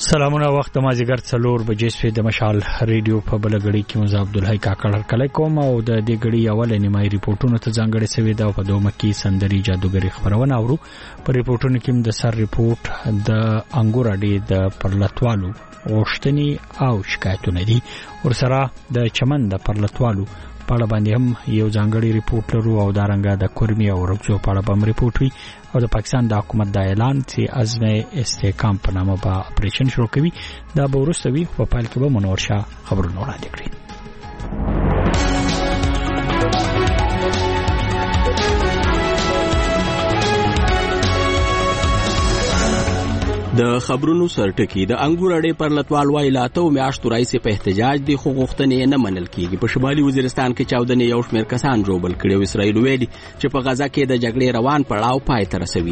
سلامونه وخت مازیګر 4 بجې سوي د مشال ریډیو په بلګړی کې مزه عبدالحی کاکړ کله کوم او د دې غړي اول نیمای ریپورتونو ته ځانګړي سوي دا په دوه مکی سندري جادوګری خبرونه اورو په ریپورتونو کې د سر ریپورت د انګور اډې د پرلتوالو غوښتنې او شکایتونه دي ورسره د چمن د پرلتوالو په اړه باندې هم یو ځانګړي ریپورت لرو او دارنګه د کورمي او رکزو په اړه هم ریپورت وی او د پاکستان د حکومت د اعلان چې عزم استحکام په نامه به اپریشن شروع کوي دا به ورستوي په پایل کې به منور شاه خبرونه وړاندې کړي. د خبرونو سرټکی د انګور اډې پرلتوال وایلاته او میاشتو راځي په احتجاج د حقوق غوښتنې نه منل کیږي. په شمالي وزیرستان کې 14 یو شمېر کسان جوړ کړي او اسرائیل ویلي چې په غزا کې د جګړې روان پړاو پای ته رسوي.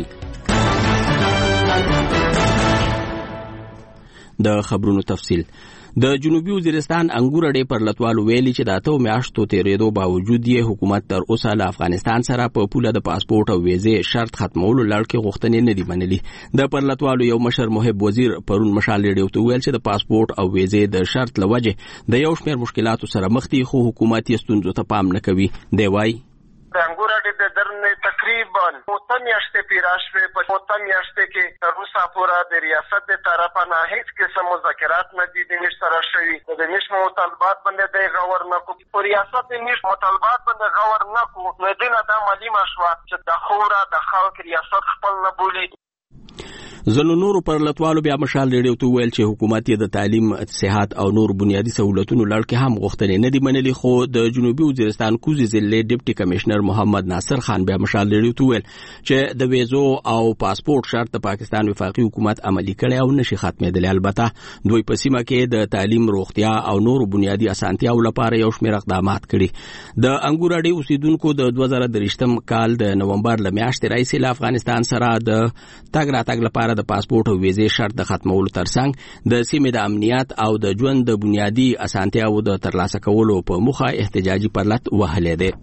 د خبرونو تفصیل د جنوبي وزیرستان انګور اډې پرلتوال ویلي چې د 8 میاشتو تیرېدو باوجود یې حکومت تر اوسه له افغانستان سره په پوله د پاسپورت او ویزې شرط ختمولو لړ کې غوښتنې نه دي منلي. د پرلتوالو یو مشر محب وزیر پرون مشال ریډیو ته ویل چې د پاسپورت او ویزې د شرط لوجه د یو شمېر مشکلاتو سره مخ دي خو حکومت یې ستونزو ته پام نه کوي. دی وایي د انګور اډې د درنې تقریبا 9 میاشتې پیراشوي په 9 میاشتې کې روسا پورا د ریاست د طرفه نه هیڅ قسم مذاکرات نه دي د نش سره شوي د نش مطالبات باندې د غور نه کو په ریاست د نش مطالبات باندې غور نه کو نو دینه د معلومه شو چې د خورا د خلک ریاست خپل نه بولی. زنو نورو پرلتوالو بیا مشال ریډیو ته ویل چې حکومت یې د تعلیم، صحت او نور بنیادی سہولتونو لړ کې هم غوښتنې نه دي منلي. خو د جنوبي وزیرستان کوزي ضلع ډیپټي کمشنر محمد ناصر خان بیا مشال ریډیو ته ویل چې د ویزو او پاسپورت شرط د پاکستان وفاقي حکومت عملي کړي او نشي ختمېدل. البته دوی په سیمه کې د تعلیم، روغتیا او نور بنیادی اسانتیاو لپاره یو شمېر اقدامات کړي. د انګور اډې اوسیدونکو د 2023 کال د نومبر ل میاشتې راځي له افغانستان سره د تګ راتګ لپاره د پاسپورت او ویزې شرط د ختمولو ترڅنګ د سیمې د امنیت او د ژوند د بنیادی اسانتیاو د ترلاسه کولو په موخه احتجاجي پرلت وهلې ده.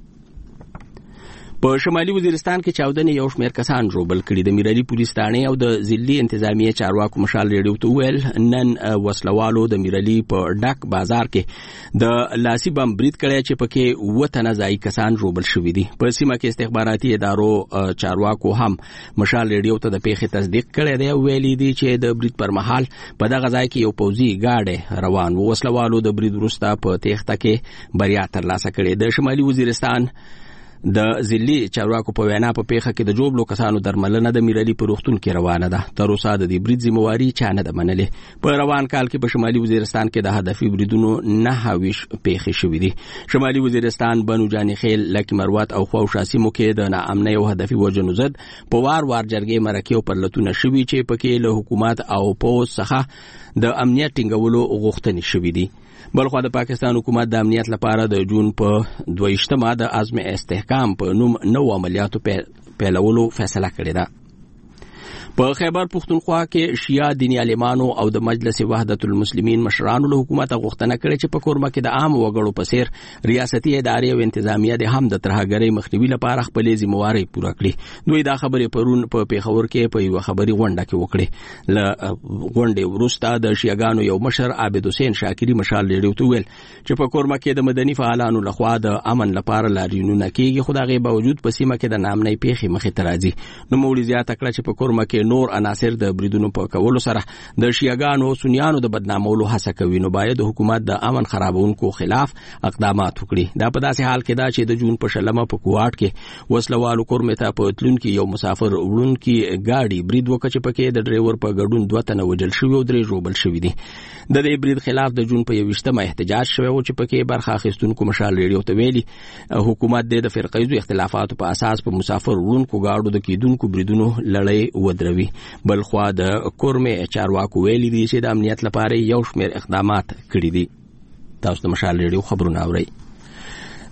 په شمالي وزیرستان کې 14 یو شمېر کسان جوړ کړي. د میرالي پولیس ثانې او د ضلعي انتظامیه چارواکو مشال ریډیو ته ویل نن وسلوالو د میرالي په ډک بازار کې د لاسي بم برید کړی چې پکې وطن ځای کسان جوړ شوي دي. په سیمه کې استخباراتي ادارو چارواکو هم مشال ریډیو ته د پیښې تصدیق کړی دی. ویلي دي چې د برید پر مهال په دغه ځای کې یو پوځي گاډي روان و. وسلوالو د برید وروسته په تېښته کې بریا ترلاسه کړې. د شمالي وزیرستان د ضلعي چارواکو په وینا په پیښه کې د جوړلو کسانو درملنه د میرالي په روغتون کې روانه ده. تر اوسه د دې برید ذمہواري چا نه ده منلې. په روان کال کې په شمالي وزیرستان کې د هدفي بریدونو 9 پیښې شوې دي. شمالي وزیرستان بنو جاني خیل، لکي مروت او خوشا سیمو کې د ناامنۍ او هدفي وجنو ضد په وار جرګې مرکې او پرلتونه شوي چې پکې له حکومت او پولیس څخه د امنیت ټینګولو غوښتنې شوې دي. بلخو د پاکستان حکومت د امنیت لپاره د جون په 22 د عزم استحکام په نوم نو عملیاتو پیلولو فیصله کړې ده. په خیبر پختونخوا کې شیعه دیني عالمانو او د مجلس وحدت المسلمین مشرانو له حکومت غوښتنه کړې چې په کورما کې د عام وګړو په څیر ریاستي ادارې او انتظامیه د هم د ترهګرۍ مخنیوي لپاره خپلې ذمہواري پوره کړې. دوی دا خبرې پرون په پیښور کې په یو خبري غونډه کې وکړې. له غونډې وروسته د شیعاګانو یو مشر عابد حسین شاکری مشال ریډیو ته ویل چې په کورما کې د مدني فعالانو لخوا د امن لپاره لاریونونه کېږي، خو دغه باوجود په سیمه کې د نامنۍ پیښې مخې ته راځي. نو مولوی زیاته کړه چې په کورما کې نور عناصر د بریدونو په کولو سره د شیعاګانو سنیانو د بدنامولو هڅه کوي. نو باید حکومت د امن خرابونکو خلاف اقدامات وکړي. دا په داسې حال کې دا چې د جون په شلمه په کوواټ کې وسلوالو کورمه ته په تلون کې یو مسافر وړونکي گاډي برید وکړ چې پکې د ډرایور په ګډون 2 تنه وژل شوي او 3 ژوبل شوي دي. د دې برید خلاف د جون په 21 احتجاج شوی او چې پکې برخه اخیستونکو مشال ریډیو ته ویلي حکومت د فرقیزو اختلافاتو په اساس په مسافر وړونکو گاډو د کیدونکو بریدونو لړۍ ودروي. بلخوا د کورمه چارواکو ویلي دي چې د امنیت لپاره یو شمېر اقدامات کړي دي. تاسو د مشال ریډیو خبرونه اورئ.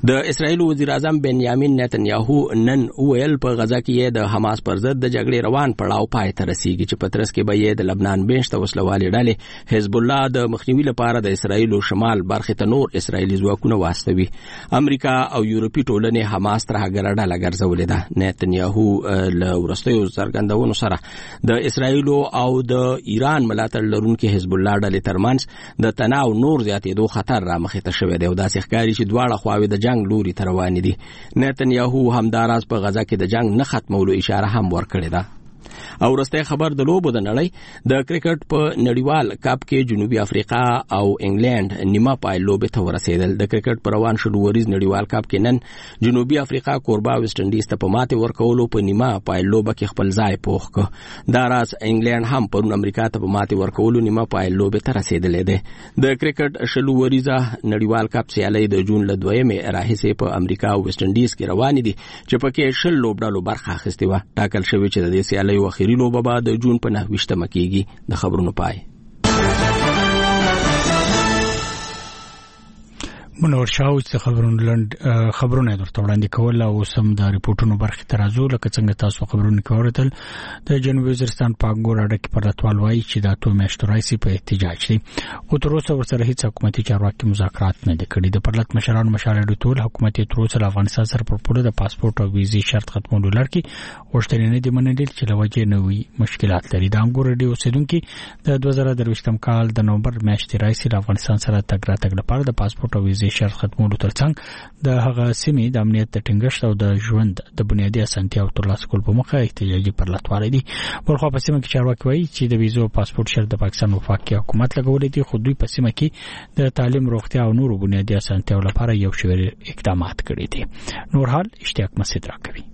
د اسرایل وزیر اعظم بنیامین نتنیاهو نن ویل په غزا کې د حماس پر ضد د جګړې روان پړاو پای ته رسیږي چې په ترڅ کې به د لبنان بنشت وسلوالې ډلې حزب الله د مخنیوي لپاره د اسرایل شمال برخه ته نور اسرایلی ځواکونه واستوي. امریکا او یورپی ټولنې حماس تر هغه ډله ګرځولې ده. نتنیاهو له ورستیو څرګندونو سره د اسرایل او د ایران ملاتړ لرونکي حزب الله ډلې ترمنځ د تناو نور زیاتېدو خطر را مخې ته شوی دی او داسې ښکاري چې دواړه خواوې د جنگ لوري ته روانې دي. نتنیاهو همداراز په غزا کې د جنگ نه ختمولو اشاره هم ورکړې ده. او ورسته خبر د لوبو د نړۍ د کرکټ په نړیوال کپ کې جنوبي افریقا او انګلند نیمه پای لوبې ته ورسېدل. د کرکټ پر روان شلو وریز نړیوال کپ کې نن جنوبي افریقا کوربا ویسټ انډیز ته په ماته ورکولو په نیمه پای لوبه کې خپل ځای پوخ کړ. دا راز انګلند هم پرون امریکا ته په ماته ورکولو نیمه پای لوبې ته رسېدلې ده. د کرکټ شلو وریزه نړیوال کپ سیالي د جون ل 2مې راهیسې په امریکا او ویسټ انډیز کې روان دي چې پکې شل لوبډالو برخه اخیستې و. ټاکل شوی چې د دې سیالي اخیری لوبه به د جون په 9 کېږي. د خبرونو پای منور شاو چې خبرونه درته وړاندې کول او سم د ریپورتونو برخه ترازو لکه څنګه تاسو خبرونه کوردل د جنوبي وزیرستان په ګور اډه کې پرتوال وایي چې د اتو میاشتو راځي په احتجاج دي او تر اوسه ورسره هیڅ حکومتي چارواکي مذاکرات نه کړي. د پرلط مشرانو مشاورې ټول حکومت تر اوسه افغانستان سره پر پوره د پاسپورت او ویزې شرط ختمولو لړ کې وشتنه نه دي منلي چې لوجه نوې مشکلات لري. د انګور اډه اوسیدونکو د 2023 کال د نومبر میاشتې راځي د افغانستان سره تګ لپاره د پاسپورت او ویزې شرط ختمولو ترڅنګ د هغه سیمې د امنیت د ټینګښت او د ژوند د بنیادي اسانتیاو ترلاسه کول په موخه احتجاجي پرلطوالي دي. ورخوا په سیمه کې چارواکي وایي چې د ویزو پاسپورت شرط د پاکستان وفاقي حکومت لګولې دي، خو دوی په سیمه کې د تعلیم، روغتیا او نورو بنیادي اسانتیاو لپاره یو شمېر اقدامات کړي دي. نور حال اشتیاق مسعود راکوي.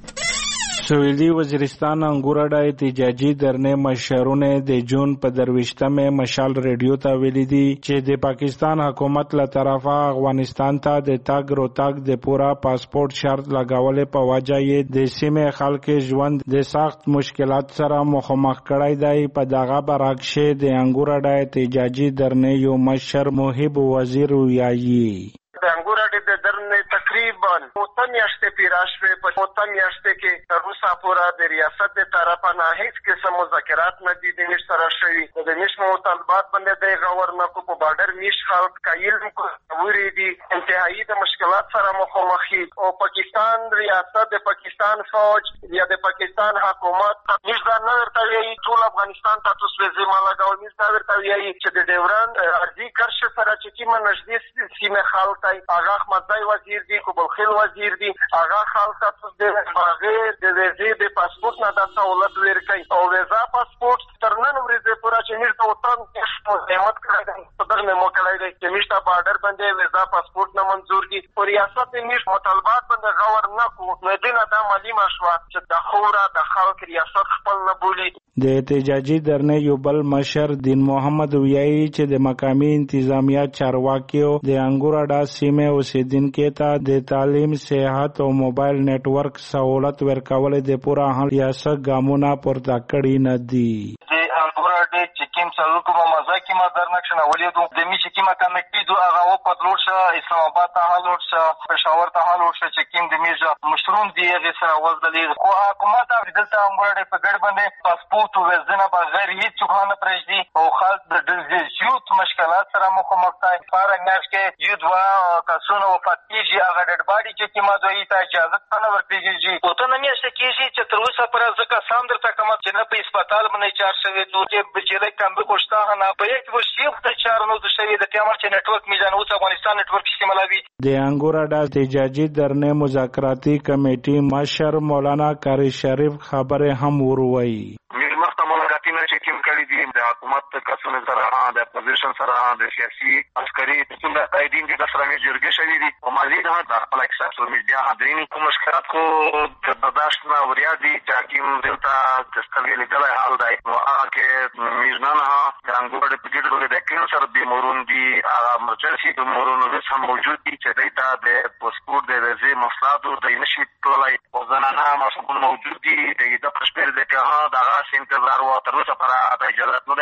سویلی وزیرستان انګورډا احتجاجي درنې مشرونه د جون په 23مه مشال ریډیو ته ویلي دي چې د پاکستان حکومت له طرفه افغانستان ته د تاګ روتاګ د پورا پاسپورت شرط لګولې په وجه یې د سیمې خلک ژوند د سخت مشکلات سره مخامخ کړای دی. په دغه برعکس د انګورډا احتجاجي درنې یو مشر محب وزیر ویایي د انګورډا د درنې تقریبا میاشتې پیراشوي په میاشتې کې روسا پورا د ریاست د طرفه نه هیڅ قسم مذاکرات نه دي د نش سره شوي. د نش مطالبات باندې د غورنه کو په بارډر میش خلک کایل کو وری دي انتهایی د مشکلات سره مخامخ دي او پاکستان ریاست د پاکستان فوج یا د پاکستان حکومت نش دا نه ورته ټول افغانستان ته تاسو زما لګول نش دا ورته ویي چې د ډیوران ارضی کرش سره چې کیمه نږدې سیمه خلک هغه احمدزای وزیر دي، کوبلخیل وزیر دي، هغه خلک تاسو د هغه د ویزې د پاسپورت نه د سہولت ورکړي او ویزا پاسپورت تر نن ورځې پورا چې نشته وطن قیمت کړی په دغه موکلای دی چې نشته بارډر باندې ویزا پاسپورت نه منظور دي او ریاست نش مطالبات باندې غور نه کو نو دینه د معلومه شو چې د خورا د خلک ریاست خپل نه بولی. د احتجاجي درنې یو بل مشر دین محمد ویایي چې د مقامی انتظامیه چارواکیو د انګورډا سیمې اوسیدونکو ته د تعلیم، صحت او موبایل نت ورک سہولت ورکول د پورا ریاست ګامونه پورته کړی نه دي. انګورډا چې کوم څلور کومه مزه کې ما درنښنه ولیدو د می چې کومه کمیټې دوه هغه او پدلور شه اسلام آباد ته حل ورشه پېښور ته حل ورشه چې کوم د میزه مشروم دی هغه سره وځلې خو حکومت دلته انګورډا په ګډ باندې پاسپورت او ویزه بغیر هیڅ څه نه پرېږدي او خلک د زیات مشکلات سره مخامخ دي. فارنګ کې یو دوه کسونه وفات کیږي هغه ډډ باډي چې کومه دوی ته اجازه نه ورکړي او ته نه میاشته کیږي چې تر اوسه پر ځکه سم درته کوم چې نه په هسپتال باندې چار شوی دوی چې بجلی کم بکشته نه په یک وشیب د چار نو د شوی د قیامت چې نتورک میزان اوس افغانستان نتورک استعمالوي. د انګورډا احتجاجي درنې مذاکراتي کمیټې مشر مولانا قاری شریف خبره هم وروي. چې کوم کړي دي د حکومت کسانو سره د اپوزیشن سره د سیاسي عسکري څنګه قائدین دي د سره جرګه شوې دي او مزید هم د خپل سوشل میډیا حاضرین کوم مشکلات کو د برداشت نه وریا دي چې کوم دلته د سترګې لیدل حال دی نو هغه کې میزنانه د انګورډا په ګډه د کینو سره د مورون دي هغه مرجنسي د مورونو هم موجود دي چې دایته د پاسپورت د ویزې مصادو د نشي ټولای او زنانه مسؤل موجود دي د پښپیر د که دا غاښ انتظار و تر اوسه پر اجازه نه ده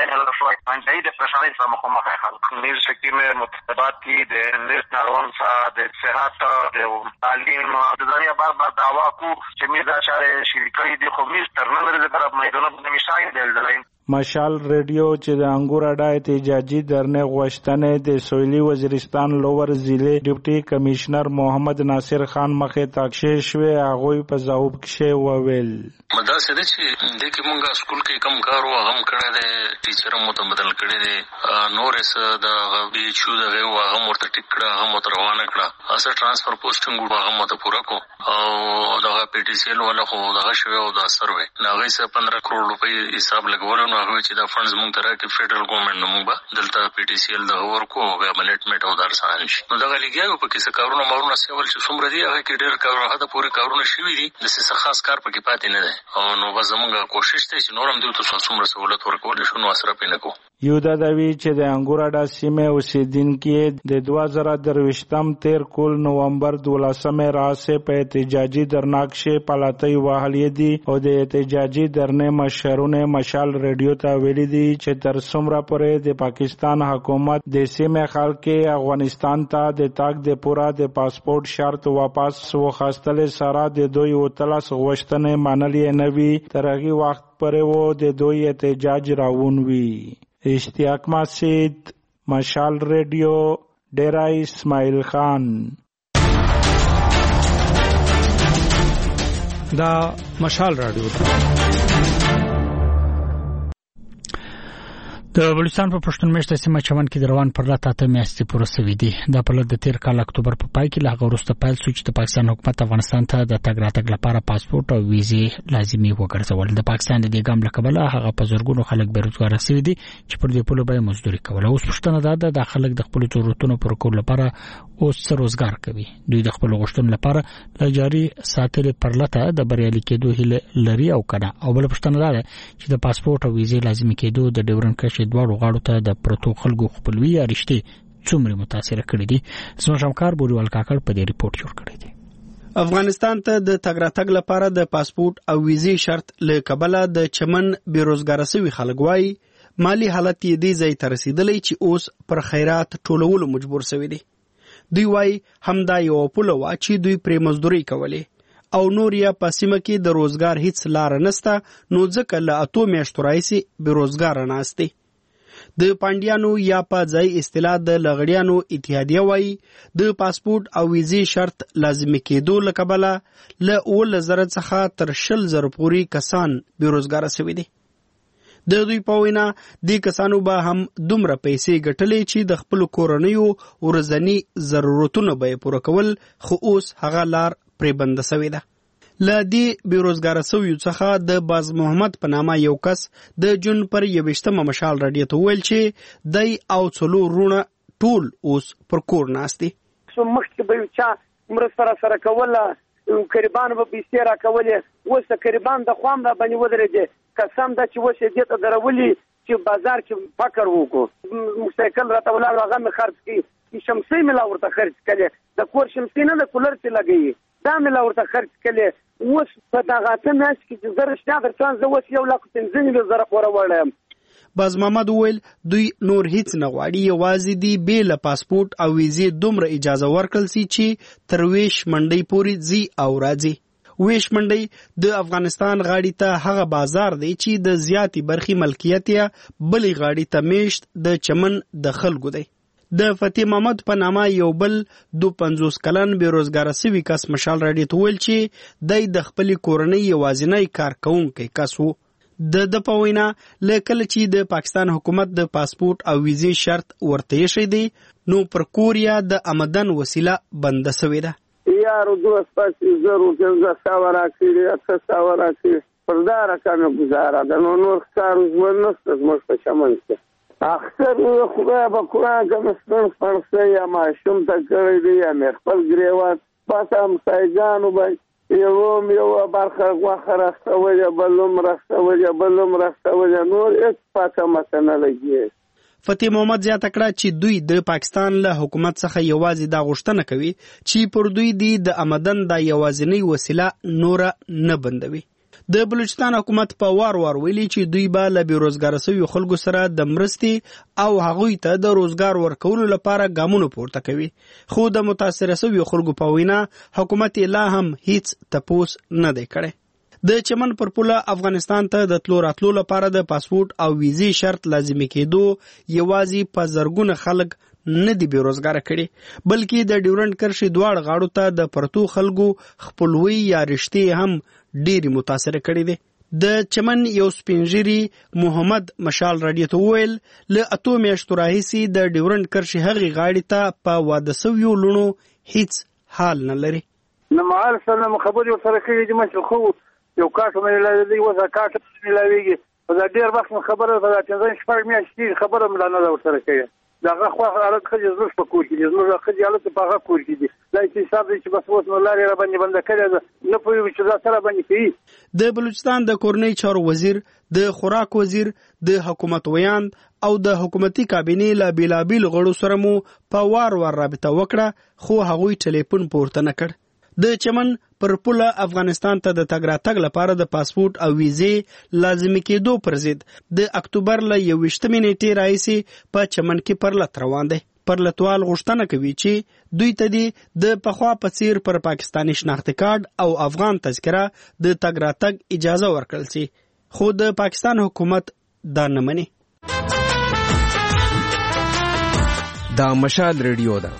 شوی انځي د پرشاري سره مخامخ خلک نیر شکیم متبات کی د نیر نارون سره د صحت د تعلیم د ځانیا بار دعوا کو چې می دا چاره شریکي د خو می ترنه د طرف میدانه د مشاهد دلدلین مشال ریډیو چې د انګور اډا احتجاجي درنه غوښتنې د سویلي وزیرستان لوور ضلع ډیپټي کمشنر محمد ناصر خان مخه تاکشه شوی هغه په ځواب کې وویل مدا سره چې د کومه سکول کې کم کار و هغه کړه د ټیچر مو ته بدل کړي دي نورس د غوی چو د هغه مرته ټیکړه هغه مت روانه کړه اسه ترانسفر پوسټینګ هغه مت پورا کو او دغه پی ټی سی ال ولا خو دغه شوی او د اثر وي ناغه 15 کروڑ روپۍ حساب لګول نو هغه چې دا فندز مونږ ته راکې فدرال ګورنمنت نو مونږ دلته پی ټی سی ال د ورکو او عملیټمنټ او درسان شي نو دغه لګیاو په کې څه کارونه مورونه سیول چې څومره دی هغه کې ډېر کارونه هدا پوری کارونه شوي دي د څه خاص کار پکې پاتې نه ده او نو بس مونږه کوشش ته چې نورم دوی ته څومره سہولت ورکول شو نو اثر پې نه کو یو دا دوی چې د انګور اډا سیمه اوسیدونکو د 2023 13 کول نومبر 12 راسه په احتجاجي درناکشه پالاتای واهلې دي او د احتجاجي درنه مشرونه مشال ریډیو ته ویلي دي چې تر څومره پورې د پاکستان حکومت د سیمه خلک افغانستان ته د تاک د پورا د پاسپورت شرط واپس وخاستل سره د دوی وتلاس غوښتنې منلې نه وي تر هغه وخت پورې وو د دوی احتجاج راون وي اشتیاق مسجد مشال ریډیو ډیرا اسماعیل خان دا مشال رادیو د بلوچستان په پښتون میشته سیمه چمن کې روان پر راته میاشتې پوره سوي دي د په لږ د 13 کال اکتوبر په پای کې لا غوښته پایل سوچ د پاکستان حکومت افغانستان ته د تګ راتګ لپاره پاسپورت او ویزې لازمي وګرځول د پاکستان د ګام لکبله هغه په زورګونو خلک بیروزګار سوي دي چې پر دې په لوبه مزدوري کوله اوس پښتنه ده د خلک د خپل ضرورتونو پر کول لپاره اوس روزګار کوي دوی د خپل غوښتنو لپاره د جاري ساتل پر لته د بریالي کېدو هیله لري او کنه او بل پښتنه ده چې د پاسپورت او ویزې لازمي کېدو د ډیورن کښ دوه غاړو ته د پروتو خلکو خپلوي یا رښتې څومره متاثر کړي دي زموږ همکار بوریوال کاکړ په دې ریپورت جوړ کړی دی افغانستان ته د تګ راتګ لپاره د پاسپورت او ویزې شرط له کبله د چمن بیروزګار سوي خلک وای مالی حالت یې دی ځای ته رسیدلی چې اوس پر خیرات ټولولو مجبور سوي دي دوی وای همدا یو پوله وا چې دوی پرې مزدوري کولې او نور یا پسیمه کې د روزګار هیڅ لار نسته نو ځکه له اتو میاشتو راځي بیروزګار ناشته د پاندیانو یا په ځای اصطلاح د لغړیانو اتحادیه وای د پاسپورت او ویزې شرط لازمي کېدو لکبله له 1000 څخه تر 20000 پورې کسان بیروزګار شوي دي د دوی په وینا د کسانو به هم دومره پیسې ګټلې چې د خپل کورنیو ورځنی ضرورتونو به پوره کول خو اوس هغه لار پرې بند شوی ده ل دې بیروزګار سویو څخه د باز محمد په نامه یو کس د جون پر 21 مشال رادیو ته ویل چې دای او څلو رونه ټول اوس پر کور ناشتي سو مخکې به چا مرسته سره کوله قربان به پیسې را کولې وسه قربان د خوام را باندې ودرېږي قسم دا چې وسه دې ته درولي چې بازار کې فکر وکړو موټرسایکل راته ولاړ هغه مې خرڅ کی شمسي ملا ورته خرڅ کړي د کور شمسي نه د کولر ته لګي دا ملا ورته خرڅ کړي اوس په دغه تماس کې چې زره شته درڅان زه اوس 1,15,000 پورې وړم باز محمد ویل دوی نور هیڅ نه غواړي یوازې دی بیل پاسپورت او ویزې دومره اجازه ورکړل سي چې تر ویش منډي پورې زی او راځي ویش منډي د افغانستان غاړي ته هغه بازار دی چې د زیاتی برخي ملکیت یا بلې غاړي ته میشت د چمن د خلکو دی د فتح محمد په نامه یو بل 52 کلن بیروزګار سوي کس مشال راډیو ته ویل چې د خپل کورنۍ یوازینی کارکونکي کس وو د پوینا لکه چې د پاکستان حکومت د پاسپورت او ویزې شرط ورته شي دی نو پر کوریا د آمدن وسیله بند شوې ده یارو دوست پاتې زرو څنګه ساورا کړی اته ساورا کړی پردار کنه گزاره د نور کارو ورنسته مخ شمن څه اکثر خدای په قرآن کې مستن فرسه یا ماشوم ته کړی دی یا مې خپل ګریوات پاتم سایګانو به یو برخه واخه راستوي بلوم راستوي نور هیڅ پاتم نه لګي فتح محمد زیاته کړه چې دوی د پاکستان له حکومت څخه یوازې دا غوښتنه کوي چې پر دوی د آمدن د یوازینی وسیله نور نه بندوي د بلوچستان حکومت په وار ویلي چې دوی به له بیروزګاره شویو خلکو سره د مرستې او هغوی ته د روزګار ورکولو لپاره ګامونه پورته کوي، خو د متاثره شویو خلکو په وینا حکومت لا هم هیڅ تپوس نه دی کړی. د چمن پر پوله افغانستان ته د تلو راتلو لپاره د پاسپورت او ویزې شرط لازمي کېدو یوازې په زرګونه خلک نه دی بیروزګاره کړي، بلکې د ډیورنډ کرښې دواړو غاړو ته د پرتو خلکو خپلوي یا رشتې هم ډېری متاثره کړي دي. د چمن یو سپینږیري محمد مشال راډیو ته وویل له 8 میاشتو راهیسې د ډیورنډ کرښې هغې غاړې ته په واده سویو لوڼو هیڅ حال نه لري. نه مال سره خبرې ورسره کړي دي، مشر خو یو کاټ مې لري وځه کاټ مې لويږي په دا ډېر وخت خبره په 15 میاشتې خبره مې نه ورسره کړي. دغه خو هغه خځې زړه په کور کې دي، زړه خځې حالت په هغه کور کې دي، دا چې حساب دي چې بس اوس نو لارې را باندې بند کړي نه پوي چې دا سره باندې کوي. د بلوچستان د کورنۍ چارو وزیر، د خوراک وزیر، د حکومت ویاند او د حکومتي کابینې له بیلابیل غړو سره مو په وار رابطه وکړه، خو هغوی ټلیفون پورته نه کړ. د چمن پر پوله افغانستان ته د تګ راتګ لپاره د پاسپورت او ویزې لازمي کېدو پر ضد د اکتوبر له 21 نیټې راهیسې په چمن کې پرلت روان دی. پرلتوال غوښتنه کوي چې دوی ته د پخوا په څیر پر پاکستاني شناختی کارت او افغان تذکره د تګ راتګ اجازه ورکړل شي، خو د پاکستان حکومت دا نه مني. دا مشال ریډیو ده.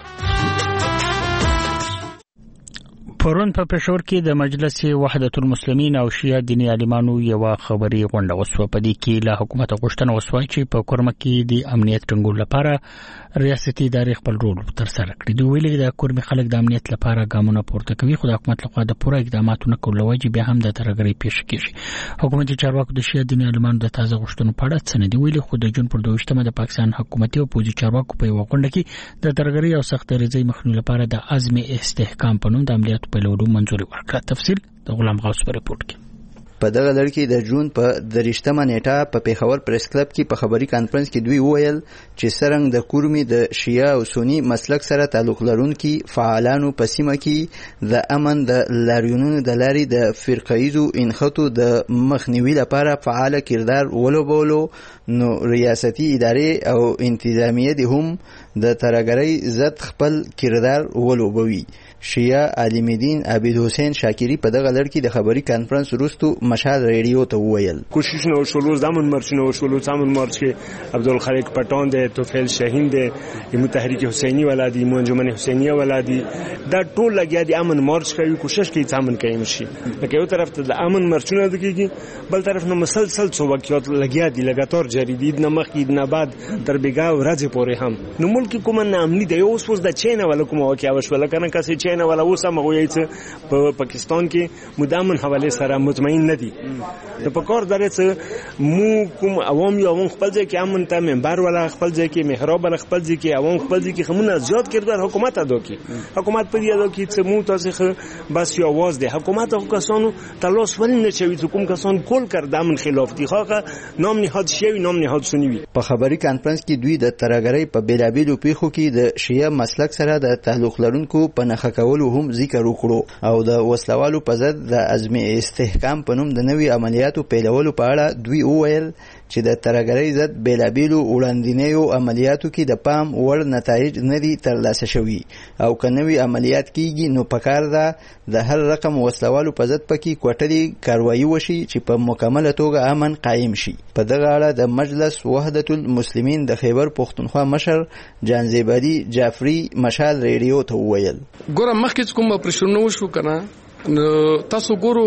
پرون په پېښور کې د مجلس وحدت المسلمین او شیعه دیني عالمانو یو خبري غونډه وسوه. په دې کې له حکومت غوښتنه وسوه چې په کورمه کې د امنیت ټینګولو لپاره ریاستي ادارې خپل رول ترسره کړي. دوی ویلي د کورمي خلک د امنیت لپاره ګامونه پورته کوي، خو د حکومت لخوا د پوره اقداماتو نه کولو وجه بیا هم د ترګرۍ پیښ کیږي. حکومتي چارواکو د شیعه دیني عالمانو د تازه غوښتنو په اړه څه نه دي ویلي، خو د جون پر 22 د پاکستان حکومتي او پوځي چارواکو په یو غونډه کې د ترګرۍ او سخت دریځۍ مخنیوي لپاره د عزم استحکام په نوم د عملیاتو پیلولو منظوري ورکړه. تفصیل د غلام غوث په ریپورت کې. په دغه لړ کې د جون په 23 نیټه په پیښور پریس کلب کې په خبري کانفرنس کې دوی وویل چې څرنګه د کورمي د شیعه او سنی مسلک سره تعلق لرونکي فعالانو په سیمه کې د امن د لاریونونو د لارې د فرقه‌ایزو انخطو د مخنیوي لپاره فعال کردار ولوبولو، نو ریاستي ادارې او انتظامیه دي هم د ترګرۍ ضد خپل کردار ولوبوي. شیعه عالم دین عبید حسین شاکری په دغه لړ کې د خبري کانفرنس وروسته مشال ریډیو ته وویل کوشش نو شلو زمون مرچنو شلو زمون مرچ کې عبدالخالق پټان دی، توفیل شاهین دی، متحریک حسینی ولادي، منجمن حسینیه ولادي، دا ټول لګیا دي امن مارچ کوي، کوشش کوي امن قائم شي. لکه یو طرف ته د امن مرچونه دکېږي، بل طرف نو مسلسل څو وکیات لګیا دي لګاتور جاری دي نه مخکې نه بعد تر بیګا ورځې پورې هم. نو ملک کوم نه امني دی، اوس د چین ولا کوم واقعیا وشول کنه کسي چین ولا اوس هم غوېڅ په پاکستان کې مدامن حواله سره مطمئن نه دي. نو په کار درته مو کوم عوام یو عوام خپل ځای کې امن ته منبر ولا خپل ځای کې محراب ولا خپل ځای کې عوام خپل ځای کې خمونه زیات کردار حکومت ادا کی. حکومت په دې ادا کی چې مو تاسو بس یو आवाज دی حکومت او کسانو تلاش ول نه چوي چې کوم کسان کول کرد امن خلاف دي خو نام نهاد شوی نام نهاد سنوي. په خبري کانفرنس کې دوی د ترګرۍ په بیلابیلو پیښو کې د شیعه مسلک سره د تعلق لرونکو په نخښه کولو هم ذکر وکړو او د وسلوالو په ضد د عزم استحکام په نوم د نوي عملیاتو پیلولو په اړه دوی وویل چې د ترګرۍ ضد بیلابیلو وړاندینیو عملیاتو کې د پام وړ نتایج نه دي ترلاسه شوي او که نوي عملیات کیږي نو پکار ده د هر رقم وسلوالو په ضد پکې کوټلي کاروایي وشي چې په مکمله توګه امن قایم شي. په دغه اړه د مجلس وحدت المسلمین د خیبر پښتونخوا مشر جانزیبادي جعفری مشال ریډیو ته وویل ګوره مخکې کوم اپریشنونه وشو کنه نو تاسو ګورو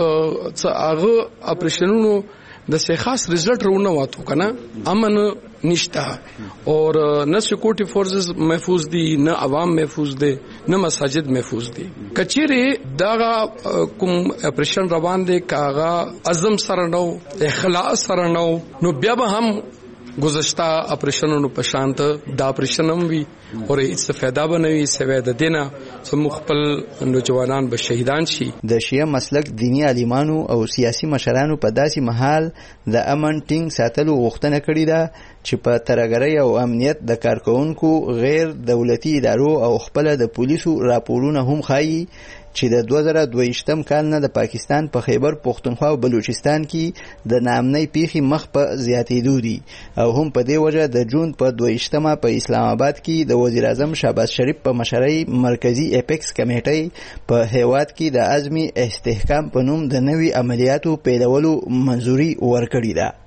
هغه اپریشنونو د څه خاص رزلټ رونه واتو کنه امن نشتا اور نه سکیورټي فورسز محفوظ دي نه عوام محفوظ دي نه مساجد محفوظ دي. کچېره دا کوم اپریشن روان دي کاغه عزم سره نو اخلاص سره نو بیا به هم گذشتہ اپریشنونو په شانت دا اپریشنم وی اور هیڅ فائدہ بنوي سوي د دینه سم خپل نوجوانان به شهیدان شي. د شیعه مسلک دینی عالمانو او سیاسي مشرانو په داسې محل د امن ټینګ ساتلو غوښتنه کړې ده چې په ترګرۍ او امنیت د کارکونکو غیر دولتي ادارو او خپل د پولیسو راپورونه هم ښایي چې د 2022م کال نه د پاکستان په خیبر پختونخوا او بلوچستان کې د ناامنۍ پیښې مخ په زیاتېدو دي او هم په دې وجه د جون په 22مه په اسلام آباد کې د وزیر اعظم شهباز شریف په مشرۍ مرکزی اپیکس کمیټۍ په هیواد کې د عزمي استحکام په نوم د نوي عملیاتو پیلولو منځوري ورکړې ده.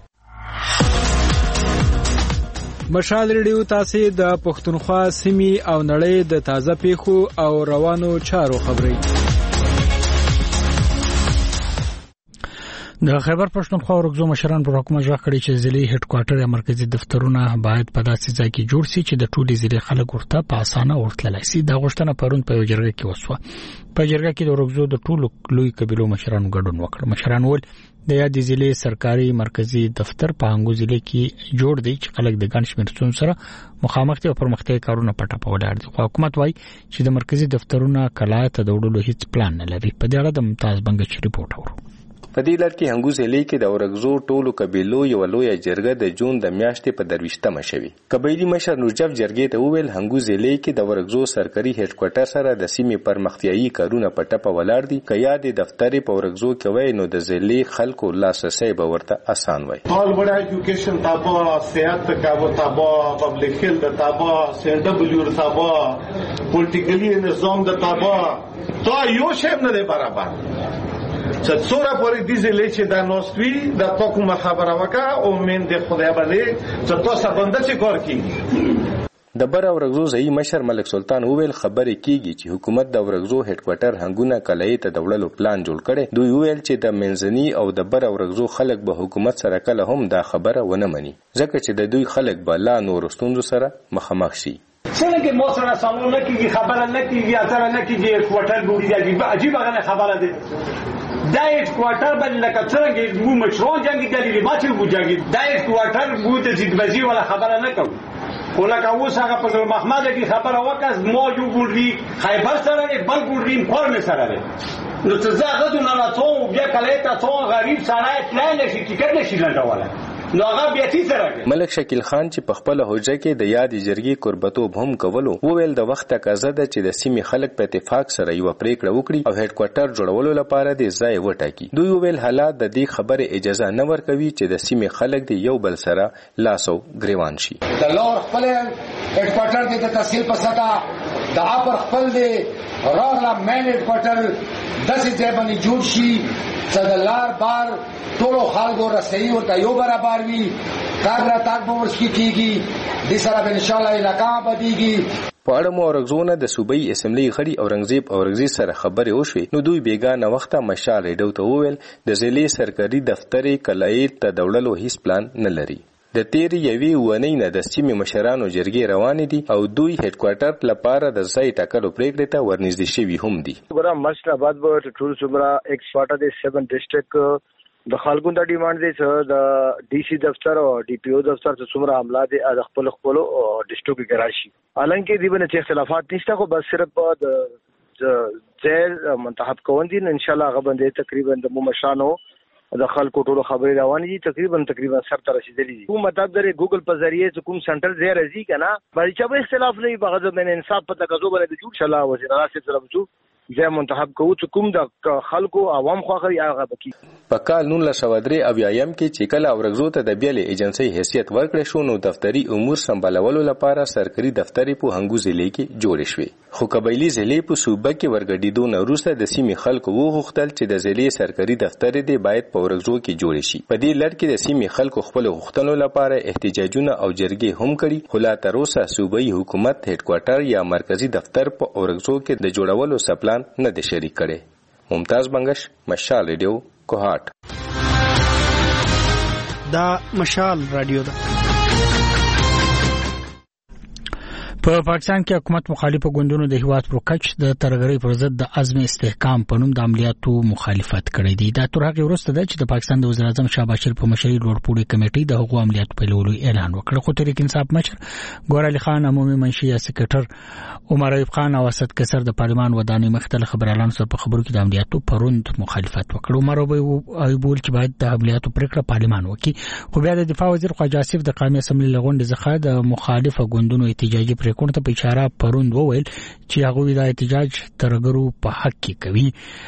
مشال ریډیو تاسو د پښتونخوا سیمې او نړۍ د تازه پیښو او روانو چارو خبري. د خیبر پښتونخوا ورغزو مشران پر حکومت ځخ کړي چې ضلعي هډ کوارټر یا مرکزی دفترونه باید په داسې ځای کې جوړ شي چې د ټولي ضلع خلک ورته په اسانه ورتللی شي. دا غوښتنه پرون په جرګه کې وسوه. په جرګه کې د ورغزو د ټولو لوی قبیلو مشرانو ګډون وکړ. مشران ول د یادې ضلع سرکاري مرکزی دفتر په هنګو ضلع کې جوړ دی چې خلک د ګڼ شمېر ستونزو سره مخامخ دي او پرمختګ کارونه پټه په ولاړ دي. خو حکومت وایي چې د مرکزی دفترونو کلایت د وړلو هیڅ پلان نه لري. په دې اړه د ممتاز بنگچ ریپورت اورو. په دې لړ کې هنګو ضلع کې د ورغزو ټولو قبیلو یو لوی جرګه د جون د میاشتې په 23مه شوې. قبایلی مشر نورجف جرګې ته وویل هنګو ضلع کې د ورغزو سرکاري هډ کوارټر سره د سیمې پرمختیايي کارونه په ټپه ولاړ دي. که یاد دفتر په ورغزو کې وای نو د ضلع خلکو لاسرسي به ورته آسان وای. ټول وړ ایجوکیشن تابع صحت کا تابع پبلک هیلث تابع CW تابع پولیټیکلی نظام د تابع تو یو شی نه برابر څوره پوری دي ضلع چې دا نوستوي د کومه خبره وکړه او من د خدای باندې چې تاسو باندې چې کار کوي. د بر ورغزو ځای مشر ملک سلطان وویل خبرې کیږي چې حکومت د ورغزو هډ کوارټر هنګونه کلای ته دوللو پلان جوړ کړي. دوی وویل چې د منځني او د بر ورغزو خلک به حکومت سره کله هم دا خبره ونه مني ځکه چې د دوی خلک به لا نور ستونزو سره مخامخ شي. څنګه مو سره سمون نه کیږي خبره نه کیږي اثر نه کیږي کوارټر ګوري دی عجیب غنه خبره ده. دایټ کوارټر باندې لکه څنګه مو مشروع جنگي دلی ما چې وو جنگي دایټ کوارټر مو ته زید بزی ولا خبره نه کوي. ولکه اوس هغه په محمد کې خبره وکړ مو جو ګوري خیبر سره بل ګوري کور مې سره نو څه زغدو نه راځو بیا کله ته تو غریب سره پلان نشي ټیکټ نشي لټوله. نو هغه بیا څه سره ملک شکیل خان چې په خپل حجره کې د یاد جرګې قربتوب هم کولو وویل د وخت تقاضا ده چې د سیمې خلک په اتفاق سره یو پریکړه وکړي او هډ کوارټر جوړولو لپاره د ځای وټاکي. دوی وویل حالات د دې خبره اجازه نه ورکوي چې د سیمې خلک د یو بل سره لاسو گریوان شي. د لور خپل هډ کوارټر د تحصیل په سطح د اپر خپل د راغلا مین هډ کوارټر د څه ځای باندې جوړ شي چې د لار بار ټولو خلکو رسېږي ورته یو برابر وي. کار را تاک به ورشي کیږي د سره ان شاء الله علاقه بدیږي. په اړه مو ورغزونه د صوبایي اسمبلی غړي اورنګزیب اورغزي سره خبرې وشوې نو دوی بیګانه وخته مشال ریډیو ته وویل د ضلع سرکاري دفتر کلایت ته دوللو هیڅ پلان نه لري. د تیر یوې ونې نه د سیمې مشرانو جرګې روانې دي او دوی هډ کوارټر لپاره د ځای ټاکلو پریکړې ته ورنږدې شوي هم دي. ګوره مشر آباد به ټول څومره ایکسپورټ د 7 ډیسټریکټ د خلکو د ډیماند دي چې د DC دفتر او DPO دفتر څخه څومره عمله دي د خپل ډیسټریکټ کې راشي. حالانکه دې باندې اختلافات نشته خو بس صرف د ځای منتخب کوندي ان شاء الله غوښنه تقریبا د مشانو د خلکو ټولو خبرې روانې دي تقریبا سر ته رسیدلې دي. کوم مطلب درې ګوګل په ذریعہ کوم سنټر ځای راځي کنه باندې چې به اختلاف نه وي بغض من انصاف په تقاضا باندې جوړ شلا وزیر اعلی سره وڅو ځای منتخب کوو چې کوم د خلکو عوام خوخري هغه بکی. په کال 1903 اویایم کې چې کله اورغزو ته د بیلې ایجنسی حیثیت ورکړې شو نو دفتری امور سمبالولو لپاره سرکاري دفتر په هنګو ضلع کې جوړ شوی. خو قبایلی ضلع په صوبه کې ورګډیدو نه وروسته د سیمې خلکو وغوښتل چې د ضلع سرکاري دفتر دی باید په اورغزو کې جوړ شي. په دې لړ کې د سیمې خلکو خپل غوښتنو لپاره احتجاجونه او جرګې هم کړي خو لا تر اوسه صوبایي حکومت هډ کوارټر یا مرکزی دفتر په اورغزو کې د جوړولو سپلان نه دی شریک کړي. ممتاز بنگش مشال ریډیو کوهات. دا مشال رادیو ده. په پاکستان کې حکومت مخالفه ګوندونو د هیواد پر کچ د ترګرۍ پر ضد د عزم استحکام په نوم د عملیاتو مخالفت کړی دی. دا تر هغه وروسته ده چې د پاکستان د وزیر اعظم شهباز شریف په مشرۍ لوړپوړي کمیټې د هغو عملیاتو پیلولو اعلان وکړ. خو تحریک انصاف مشر ګور علي خان، عمومي منشي سکرټر عمر ایوب خان او اسد کسر د پارلمان ودانۍ مختلف خبريالانو سره په خبرو کې د عملیاتو پروند مخالفت وکړ. عمر ایوب ویل چې باید د عملیاتو پریکړه پارلمان وکړي. خو بیا د دفاع وزیر خواجه آصف د قومي اسمبلی لغونډې څخه د مخالفه ګوندونو احتجاجي پریکړو ته په اشاره پروند وویل چې هغه د احتجاج ترګرو په حق کې کوي.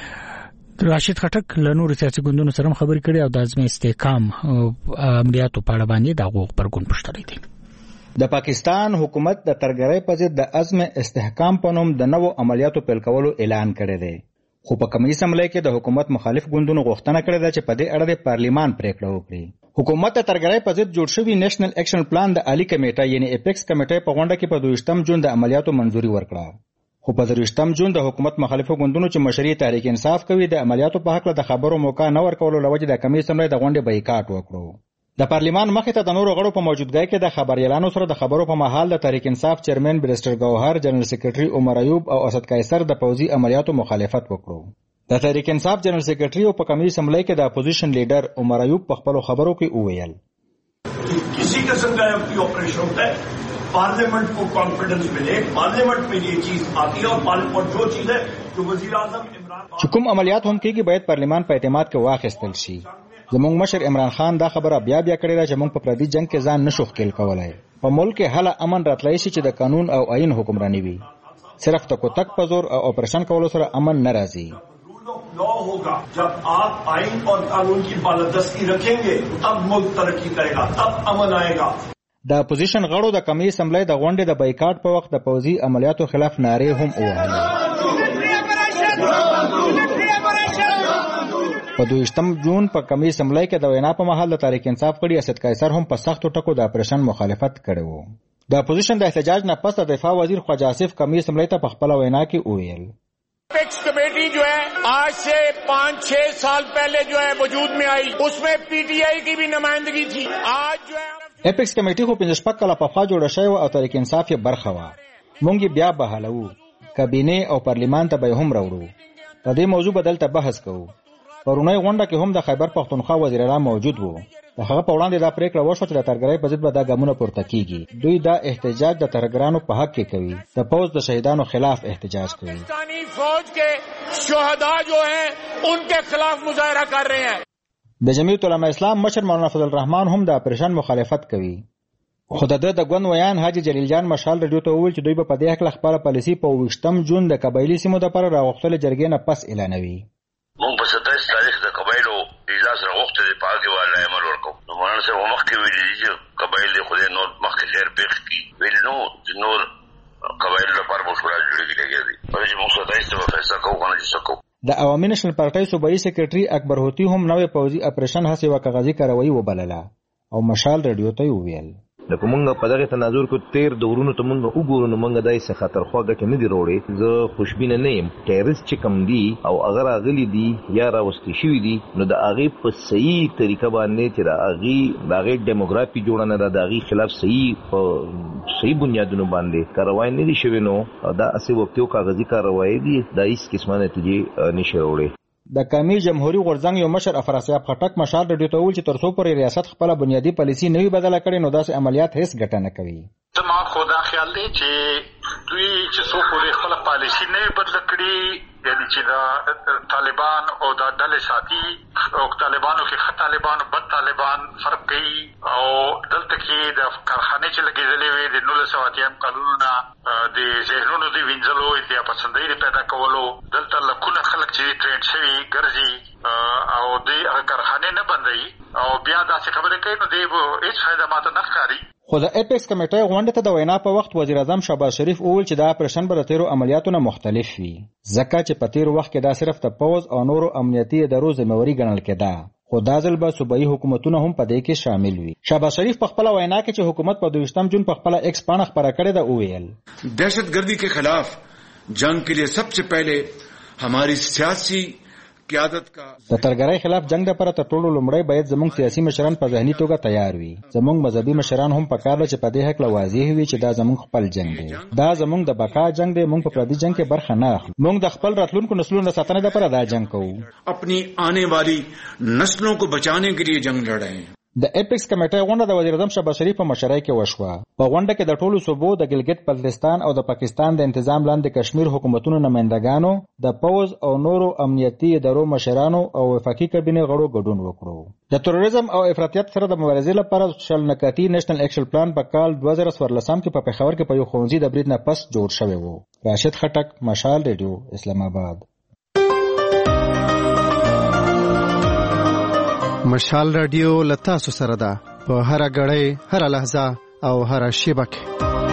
راشد خټک له نورو سیاسي ګوندونو سره خبرې کړې او د عزم استحکام عملیاتو په اړه باندې د هغو خبرګون پوښتلی دی. د پاکستان حکومت د ترګرۍ په ضد د عزم استحکام په نوم د نوو عملیاتو پیل کولو اعلان کړی دی. خو په کمیټې سملای کې د حکومت مخالف ګوندونو غوښتنه کړې ده چې په دې اړه د پارلمان پریکړه وکړي. حکومت د ترګرۍ په ضد جوړ شوی نېشنل اکشن پلان د عالی کمیټه یعنی اپیکس کمیټې په غونډه کې په 22 جون د عملیاتو منځوري ورکړه. خو په 23 جون د حکومت مخالفو ګوندونو چې مشري تحریک انصاف کوي د عملیاتو په حق له خبرو موقع نه ورکولو لوجه د کمیټې سملای د غونډې بایکاټ وکړو. د پارلمان مخې ته د نورو غړو په موجودګۍ کې د خبريالانو سره د خبرو په محل د تحریک انصاف چیرمن بریسټر ګوهر، جنرال سیکریټري عمر ایوب او اسد قیصر د پوځي عملیاتو مخالفت وکړو. د تحریک انصاف جنرال سیکریټري او په کمیټې سملای کې د اپوزیشن لیډر عمر ایوب په خپل خبرو کې وویل किसी किस्म का कोई ऑपरेशन होता है पार्लियामेंट को कॉन्फिडेंस मिले, पार्लियामेंट में ये चीज आती है और जो चीज है जो वजीर आजम इमरान چې کوم عملیات هم کېږي باید پارلمان په اعتماد کې واخیستل شي. زموږ مشر عمران خان دا خبره بیا کړې ده چې موږ په پردي جنگ کې ځان نشو ښکېل کولای. په ملک کې هله امن راتلای شي چې د قانون او آئین حکمرانی وي. صرف تک په زور او اپریشن کولو سره امن ناراضي. लॉ होगा जब आप आइन और कानून की बालादस्ती रखेंगे तब मुल्क तरक्की करेगा, तब अमन आएगा. د اپوزیشن غړو د کمیټې اسمبلی د غونډې د بایکاټ په وخت د پوځي عملیاتو خلاف نارې هم ووهلې. په 22 جون په کمیټې اسمبلی کې د وینا په مهال د تحریک انصاف غړي اسد قیصر هم په سختو ټکو د اپریشن مخالفت کړی و. د اپوزیشن د احتجاج نه پس د دفاع وزیر خواجه آصف کمیټې اسمبلی ته په خپل وینا کې وویل एपेक्स कमेटी जो है आज से 5-6 साल पहले जो है वजूद में आई, उसमें पीटीआई की भी नुमाइंदगी थी. आज जो है एपेक्स कमेटी خو 15 کاله پخوا جوړه شوې او تحریک انصاف یې برخه وه. مونږ بیا بحالو کابینه او پارلیمان ته به هم راوړو. په دې موضوع بدل ته بحث کوو. پرونی غونډه کې هم د خیبر پختونخوا وزیر اعلی موجود وو. هغه په وړاندې دا پریکړه وشوه چې د ترګرۍ په ضد به دا ګامونه پورته کیږي. دوی دا احتجاج د ترګرانو په حق کې کوي. د پوځ د شهیدانو خلاف احتجاج کوي. پاکستانی فوج کے شہداء جو ہیں ان کے خلاف مظاہرہ کر رہے ہیں. د جمعیت علماء اسلام مشر مولانا فضل الرحمن هم د اپریشن مخالفت کوي. خو د ګوند ویان حاجی جلیل جان مشال رادیو ته وویل چې دوی په دې حق خپل پالیسي په 20 جون د قبایلی سیمو د پر راغښتل جرګې نه پس اعلانوي. مونږ په 27 تاریخ د قبایلو اجازه راغښتل په هغه والي عمل وکړو. نو مولانا صاحب مخکې ویلي چې قبایل خو نور مخکې خیر پېښ کی ویل نور قبایل لپاره مشوره جوړیږي لګي. په دې موږ 27 په فیصله کوو نه چې سکو. د عوامي نېشنل پارټۍ صوبایي سیکریټري اکبر هوتی هم نوې پوځي اپریشن هڅه وکړه کاروي وبلله او مشال رادیو ته ویل لکه مونږ په دغه تناظر کې تیر دورونو ته مونږ وګورو نو مونږ دای څه خطر خواږه کې نه دی وروړي. زه خوشبینه نه یم. ټیرریست چې کم دي او اگر اغلی دي یا راوستي شوي دي نو د هغې په صحیح طریقه باندې چې د هغې ډیموګرافي جوړه نه ده د هغې خلاف صحیح بنیادونو باندې کاروایی نه دي شوي نو دا اسې وقتي او کاغذي کاروایی دي دا هیڅ قسمه نتیجې نشي وروړي. د قومي جمهوریت غورځنګ یو مشر افراسیاب خټک مشال رادیو ته وویل چې تر څو پورې ریاست خپل بنیادی پالیسي نه وي بدله کړې نو داسې عملیات هیڅ ګټه نه کوي. زما خو دا خیال دی چې دوی چې څو پورې خپل پالیسي نه بدله کړي یعنی چې دا طالبان او دا ډلې ساتي او طالبانو کې ښه طالبان او بد طالبان فرق کوي او دلته کې د کارخانې چې لګېدلې وې د 1980 قانونونه د ذهنونو د وینځلو اتیا پسندۍ پیدا کولو دلته لکونه خلک چې ټرینډ شوي ګرځي او دوی هغه کارخانې نه بندوي او بیا داسې خبرې کوي نو دوی هېڅ فایده ماته نه ښکاري. خو د اپیکس کمیټې غونډې ته د وینا په وخت وزیر اعظم شهباز شریف وویل چې دا اپریشن به د تیرو عملیاتو نه مختلف وي ځکه چې په تیر وخت کې دا صرف د پوځ او نورو امنیتي ادارو ذمہواري ګڼل کېده. خو دا ځل به صوبایي حکومتونه هم په دې کې شامل وي. شهباز شریف په خپل وینا کې چې حکومت په 22 جون په خپل ایکس پاڼه خبره کړې ده وویل دهشت گردی के खिलाफ जंग के लिए सबसे पहले हमारी सियासी قیادت کا د ترګرۍ خلاف جنگ لپاره تر ټولو لومړی باید زموږ سیاسي مشران په ذهني توګه تیار وي. زموږ مذهبي مشران هم پکار دي چې په دې حق واضح وي چې دا زموږ خپل جنگ دی. دا زموږ د بقا جنگ دی. موږ په پردي جنگ کې برخه نه اخلو. موږ د خپل راتلونکو نسلونو ساتنې لپاره دا جنگ کوو. اپنی آنے والی نسلوں کو بچانے کے لیے جنگ لڑ رہے ہیں. د اپیکس کمیټې غونډه د وزیر اعظم شهباز شریف په مشرۍ کې وشوه. په غونډه کې د ټولو صوبو د ګلګت بلتستان او د پاکستان د انتظام لاندې کشمیر حکومتونو نمائندګانو، د پوز او نورو امنیتي ادارو مشرانو او وفاقي کابینې غړو ګډون وکړو. د تروریزم او افراطیت سره د مبارزې لپاره شل نکاتی نېشنل اکشن پلان په کال 2014 کې په پېښور کې په یو ښوونځي د برید نه پس جوړ شوی و. راشد خټک، مشال ریډیو، اسلام آباد. مشال رادیو لتا سره ده په هر غړې، هر لحظه او هر شیبه کې.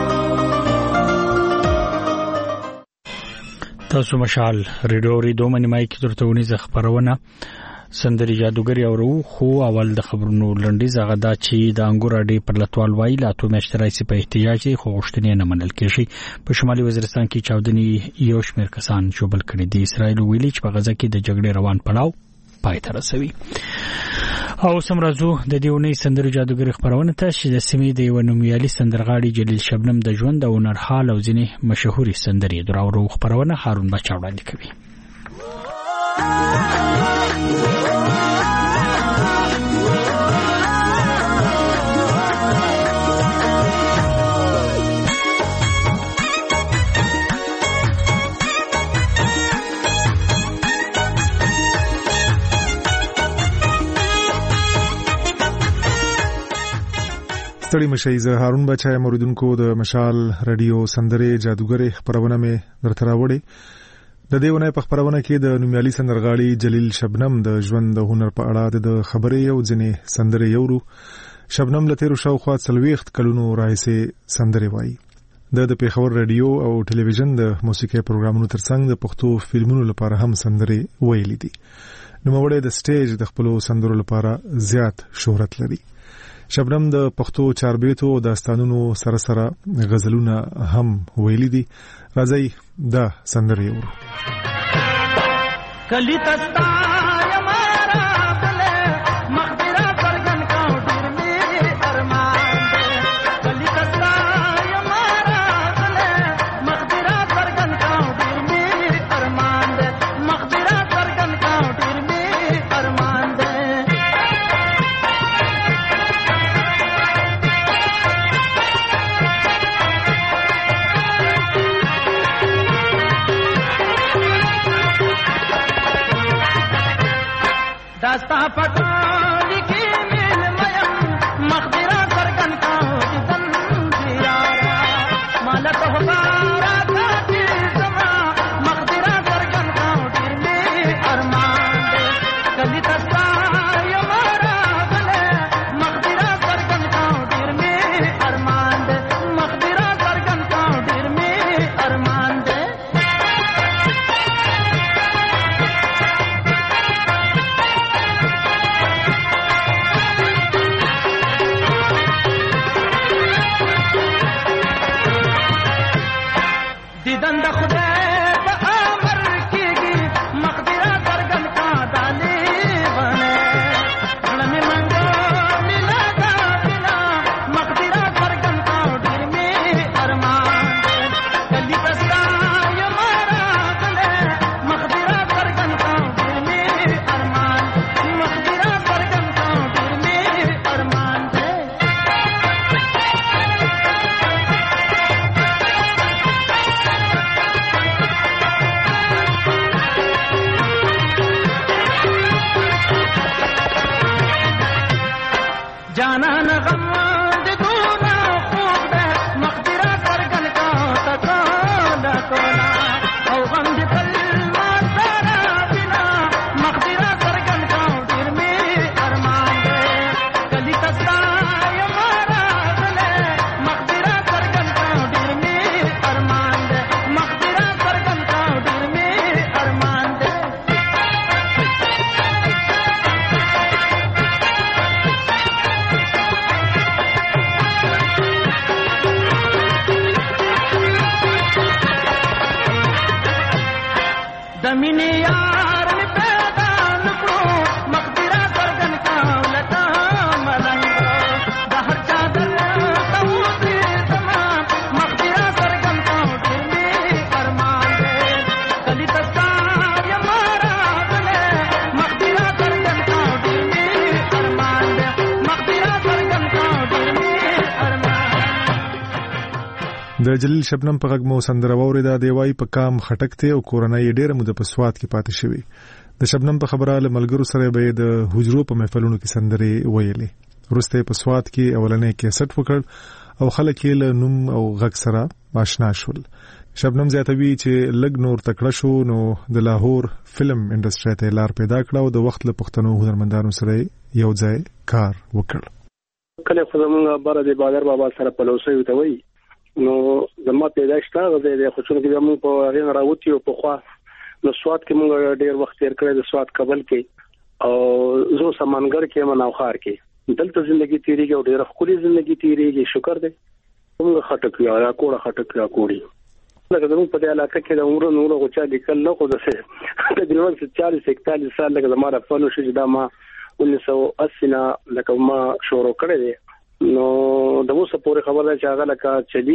تاسو مشال ریډیو ریډو منیمای کې درته ونیزه خبرونه سندري جادوګری اورو. خو اول د خبرونو لنډیز هغه دا چې د انګور اډې پر لټوال وایي لا تو مشتري سي په احتجاج خو غوښتنې نه منل کېږي. په شمالي وزیرستان کې چاودنې یو شمېر کسان جوړ کړي دي. اسرائیل ویلي چې په غزه کې د جګړې روان پړاو پای ته رسوي. او سمرازو د دیونی سندرو جادوګر خبرونه ته چې د سیمې د یو نومیالي سندرغاړي جلیل شبنم د ژوند او هنر حال او ځینې مشهوري سندرې دراورو خبرونه هارون بچا وړاندې کوي. ستړي مشي زه هارون بچا موریدونکو د مشال رادیو سندرې جادوګرې خبرونه مې درته راوړې. د دیونه په خبرونه کې د نومیالي سندرغاړي جلیل شبنم د ژوند او هنر په اړه د خبرې یو ځنې سندرې یورو. شبنم له تیرو شاوخوا 40 کلونو راهیسې سندرې وایي. د پیښور رادیو او ټلویزیون د موسیقي پروګرامونو ترڅنګ د پښتو فلمونو لپاره هم سندرې ویلي دي. نوموړی د سټیج د خپل سندرو لپاره زیات شهرت لري. شبنم د پښتو چاربیتو داستانونو سره سره غزلونه هم ویلي دي. راځي دا سندرې ورو. کلی تستا یمارا بل مخبره فرغن کا ډیر می ارمان کلی تستا یمارا بل مخبره فرغن کا ډیر می ارمان مخبره فرغن کا ډیر می ارمان दास्ता पटाल की मिल मयम मखबिरा सरगन का जिदन जियारा मालक होगारा का जिसमा मखबिरा सरगन का दिल में अरमान कली तस्ता यमारा गले मखबिरा सरगन का दिल में अरमान मखबिरा सरगन का दिल में अरमान د جلیل شبنم په غږ مو سندره واورېده. دی وایي په کام خټک ته او کورنۍ ډېره موده په سوات کې پاتې شوې. د شبنم په خبره له ملګرو سره به د حجرو په محفلونو کې سندرې ویلې. وروسته په سوات کې اولنې کیسټ وکړ او خلک یې له نوم او غږ سره آشنا شول. شبنم زیاتوي چې لږ نور تکړه شو نو د لاهور فلم انډستری ته لار پیدا کړه او د وخت له پښتنو هنرمندانو سره یو ځای کار وکړ. کله خو زمونږ بار د بادر بابا سره پلوسي وته وي نو زما پیدائش تا غوډه د خوشونو کې زموږ په غین راوتی او په خوا نو سوات کې موږ ډېر وخت تیر کړی د سوات کابل کې او زه سمانګر کې مناوخار کې دلته ژوندۍ تیریږي او ډېر خولي ژوندۍ تیریږي. شکر دې موږ خټک یا کوړه خټک یا کوړي لکه زموږ په دې علاقه کې د عمر نور غوچا لیکل نه خو د څه تقریبا 40-41 سال لکه زماره فنو شي دا ما 1980 نه لکه ما شروع کړی دی نو د اوسه پورې خبره چې هغه لکه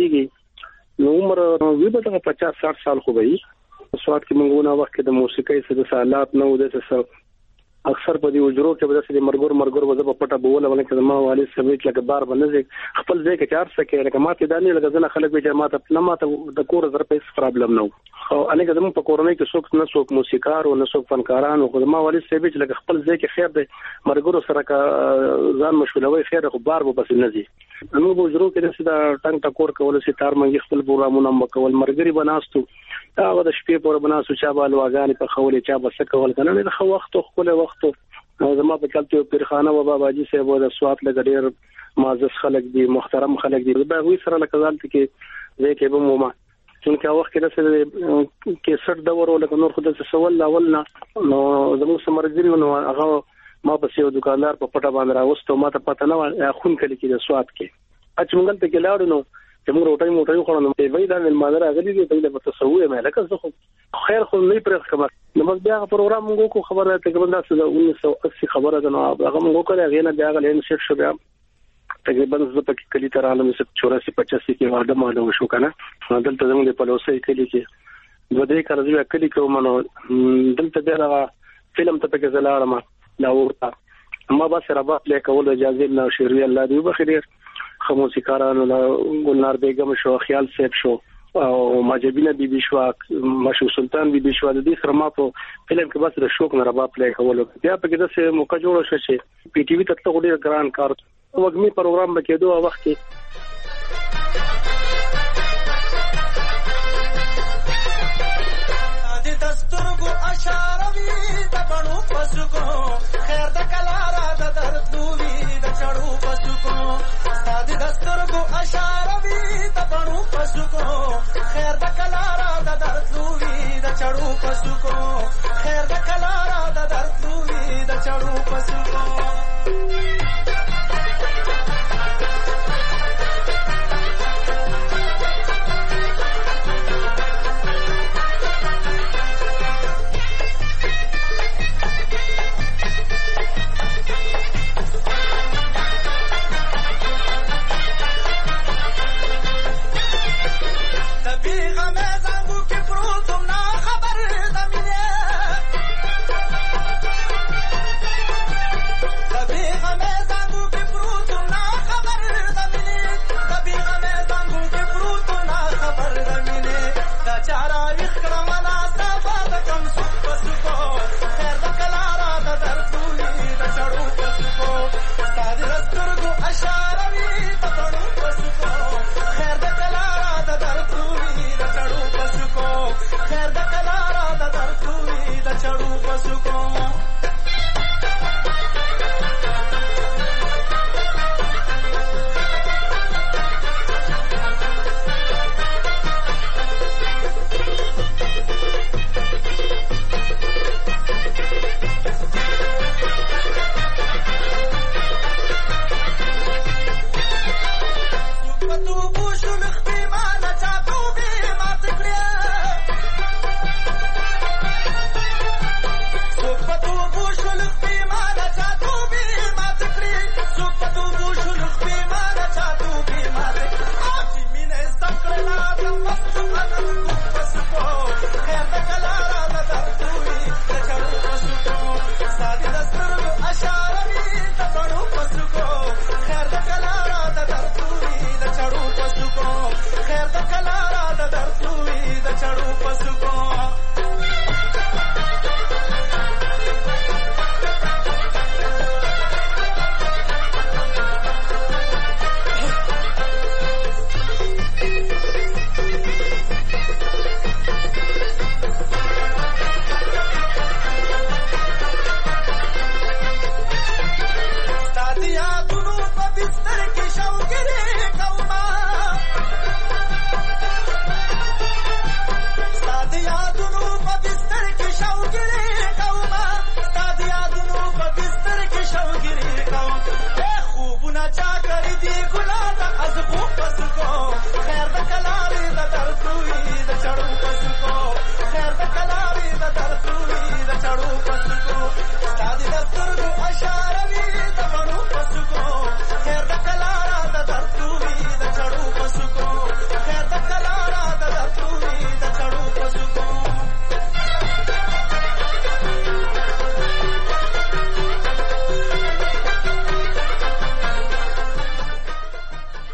چلیږي نو عمر وی به 50-60 سال خو وي. سوات کې موږ وخت کې د موسیقۍ سره سالات نه و د څه اکثر په دې وجرو کې به د مرګور وځه په پټه بوله ولکه ما والي سمېټ لکه بار باندې خپل ځای کې چار سکه لکه ماته دانې لکه ځنه خلک به ماته نه ماته د کور زر پیس پرابلم نه او انګه زموږ په کورنۍ کې څوک نه څوک موسیقار او نه څوک فنکاران او ما والي سمېټ لکه خپل ځای کې خیر دی مرګور سره کا ځان مشغولوي خیر خو بار به بس نه دي. نو وجرو کې د ټنګ ټکور کول سي تار منګي خپل پروګرامونه مکول مرګري بناستو دا د شپې پور بناسو چا به لواګانی په خولې چا به سکول کنه نه خو وخت خپل وخت زما په کلته پیرخانه و باباجي صاحب د سوات له ډېر معزز خلک دي محترم خلک دي دا وی سره لکه ځل کې زه کې به مو ما څنګه وخت کې د کیسټ دا ورو لکه نور خو د سوال لاول نه نو زموږ سمرګری نو هغه ما په یو دکاندار په پټه باندې راوستو ما ته پته نه خون کلی کې د سوات کې اچمنګل ته کې لاړو نو چې موږ روټي خورو نو په وی دا د مادر اغلی دی په دې په تسوي مې لکه زه خیر خو نه پرې خبر نو موږ بیا پروګرام موږ کو خبره تقریبا د 1980 خبره ده نو هغه موږ کړه غینه بیا غلین سیټ شو بیا تقریبا زه په کلی تر عالم 84-85 کې واده ماده وشو کنه دلته زموږ په لوسي کلی کې دوه دې کار زه کلی کوم نو دلته بیا فلم ته په زلارم لا ورته ما بس رباط لیکول اجازه نه شری الله دی بخیر خموسی کارانو ګلنار بیگم شو خیال صاحب شو او ماجبینه بیبي شو مشو سلطان بیبي شو د دې سره ما په فلم کې بس د شوق نه رباط لیکول بیا په کې د څه موقع جوړ شو چې پی ټي وی ته ډېر ګران کار وګمي پروګرام بکېدو وخت کې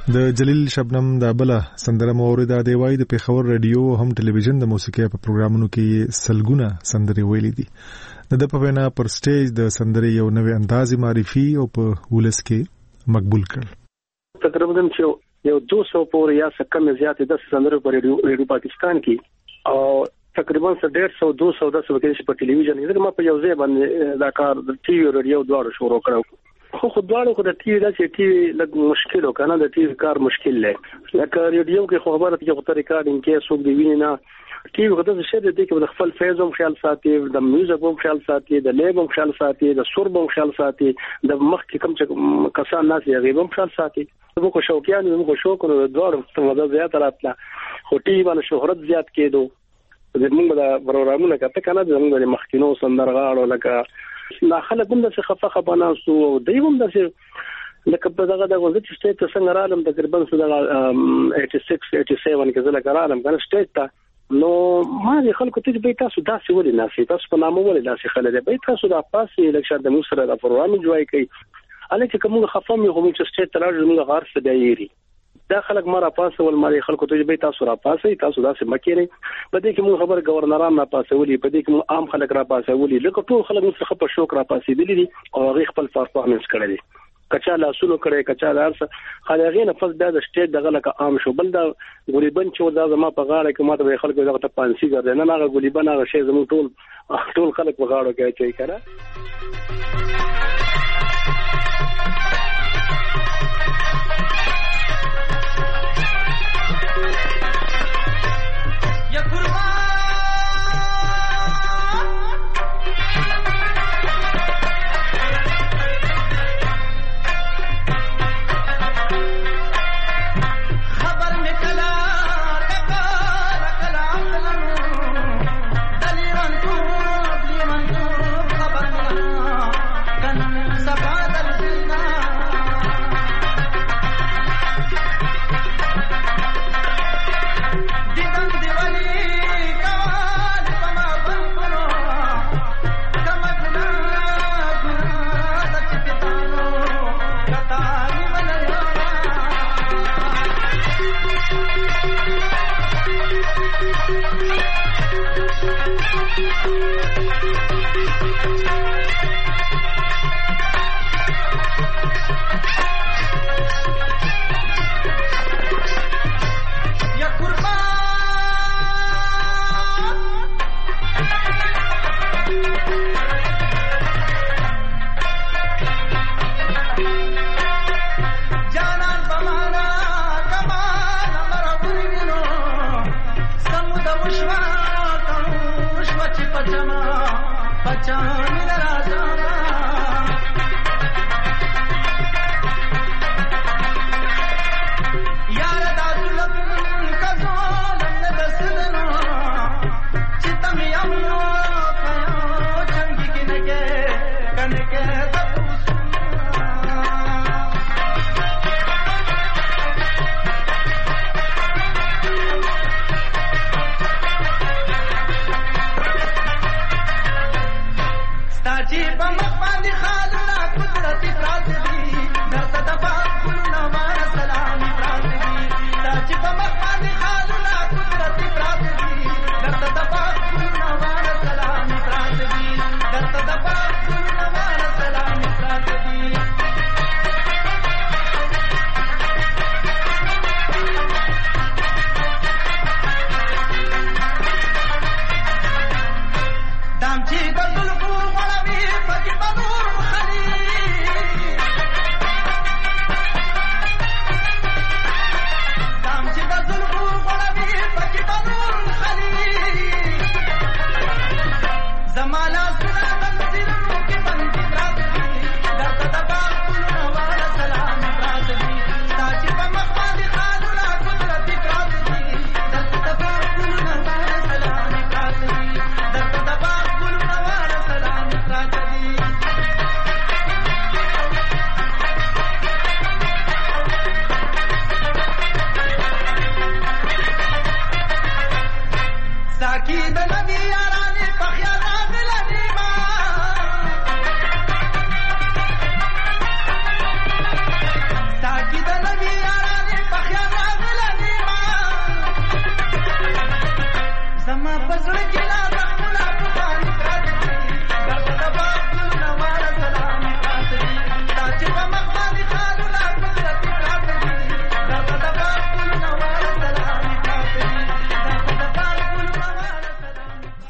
د جلیل شبنم د بل سندره مورید د وای د پیښور رادیو هم ټلویزیون د موسیقي په پروګرامونو کې سلګونه سندري ویلې دي د په وینا پر سټیج د سندري یو نوې انداز معرفي او په ولس کې مقبول کړ. تقریبا یو 200 پورې یا څه کم زیات د سندرو پر ریډیو پاکستان کې او تقریبا 150 200 د سبکې په ټلویزیون کې ما په یو ځای باندې دا کار د ټي وي رادیو دواړو شروع کړو. خو دواړو خو د ټي وي د ټي وي لږ مشکل وکنه د ټي وي کار مشکل لري لکه ریډیو کې خبره کې خو ریکارډینګ کې څوک دی ویني نه ټي وي د څه د کې د خپل فیز هم خیال ساتي د میوزیک هم خیال ساتي د لیب هم خیال ساتي د سور هم خیال ساتي د مخ کې کم چې کسان ناس یې غیب هم خیال ساتي موږ خو شوقیان موږ شوق نو دواړو څنګه زیات راتله خو ټي وي باندې شهرت زیات کېدو زموږ د پروګرامونو کته کنه زموږ د مخکینو سندرغاړو لکه لا خلک هم د څه خفه ناسو او دیوم د څه لکه په دغه د وزت سټیټ څنګه رالم تقریبا 86 87 کې زله کارالم کنه سټیټ ته نو ما دي خلکو ته به تاسو داسې ولې ناسي تاسو په نامو ولې داسې خلک به تاسو د پاسې لکه د موږ سره د پروګرام جوړای کوي الکه کوم خفم یو هم چې سټیټ تراج موږ غار څه دی دا خلک مره پاسه ول مالي خلکو ته به تاسو را پاسه تاسو داسې مکیری په دې کې موږ خبر گورنران را پاسه ولي په دې کې موږ عام خلک را پاسه ولي لکه ټول خلک مخ په شوق را پاسه دي او غي خپل پرفورمنس کړی دي کچا لاسونو کړی کچا دارس خلغې نه فز د سټیټ دغه لکه عام شو بل دا ګولیبن چې دا زما په غاړه کې ماته خلکو دغه ته پانسي ګرځي نه هغه ګولیبن هغه شی زمو ټول خلک په غاړه کې چي کړه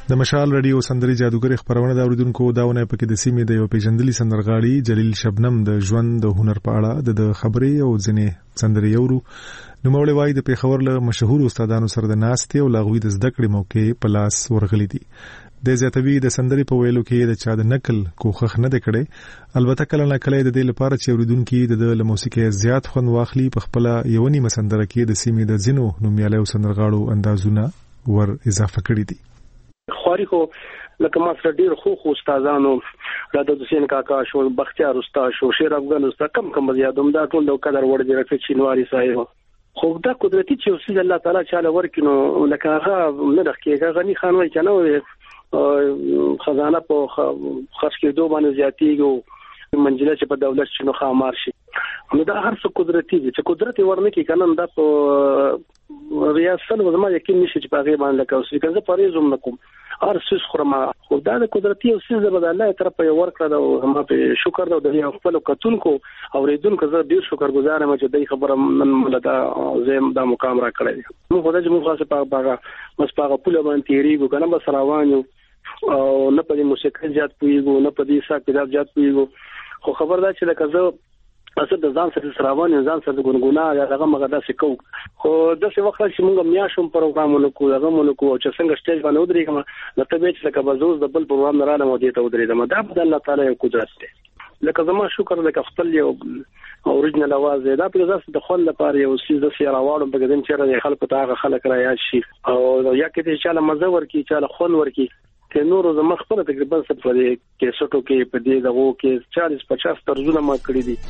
د مشال رادیو سندري جادوګر خبرونه دا اوریدونکو داونه پکې د سیمې د یو پیژندلي سندرغاړي جلیل شبنم د ژوند د هنر په اړه د خبرې او ځنې سندري یورو نو مولوی وای د پیښور له مشهور استادانو سره د ناستې او لاغوي د زده کړې موقع په لاس ورغلي دي د زیاتوي د سندري په ویلو کې د چا د نقل کوخخ نه کړي البته کله نه کله د دې لپاره چې اوریدونکو د موسیقي زیات خوند واخلي په خپل یونی مسندره کې د سیمې د زینو نومیاله سندرغاړو اندازونه ور اضافه کړي دي خواري خو لکه ما سره ډیر خو استادانو راته حسین کاکا شو بختیار استاد شو شیر افغان استاد کم یادوم دا ټول د قدر وړ دي رفیق چینواری صاحب خو دا قدرتي چې اوسې الله تعالی چاله ورکینو لکه هغه نه دغه غنی خان وای کنه خزانه په خاص کې دوه باندې زیاتیږي منځله چې په دولت شنو خامار شي نو دا هر څه قدرتي دي چې قدرت ورنه کې کنه دا په ریاست وزما یقین نشي چې په غیبان لکه اوسې کنه پریزوم نکوم ارسس خرما خو دا د قدرتي او سیز د الله طرف په ورکړه دا ما په شکر دا د خپل کتونکو اوریدونکو زه ډیر شکر گزار یم چې دای خبره من ملدا زم دا مقام را کړی موږ خدای چې موږ خاصه په مس په پوله باندې تیریږو کنه بس روانو او نه په موسیقي زیات پویګو نه په دې حساب کې زیات پویګو خو خبردار چې لکه زه اصل د ځان سره سراوان ځان سره ګونګونا هغه مغدا سکو خو د څه وخت چې موږ میاشم پروګرامونه کوو هغه مونږ کوو چې څنګه سټیج باندې ودرېږم لکه به چې لکه بزوز د بل پروګرام نه راځم او دې ته ودرېږم دا د الله تعالی یو قدرت دی لکه زما شکر لکه خپل یو اوریجنل आवाज دا په ځاس د خپل لپاره یو سیز د سیراوالو په ګدن چې خلک ته هغه خلک را یاد شي او یا کې چې چاله مزه ورکی چاله خون ورکی که نورو زما خپل تقریبا څه په دې کې سټو کې په دې دغه کې 40-50 طرزونه ما کړی دي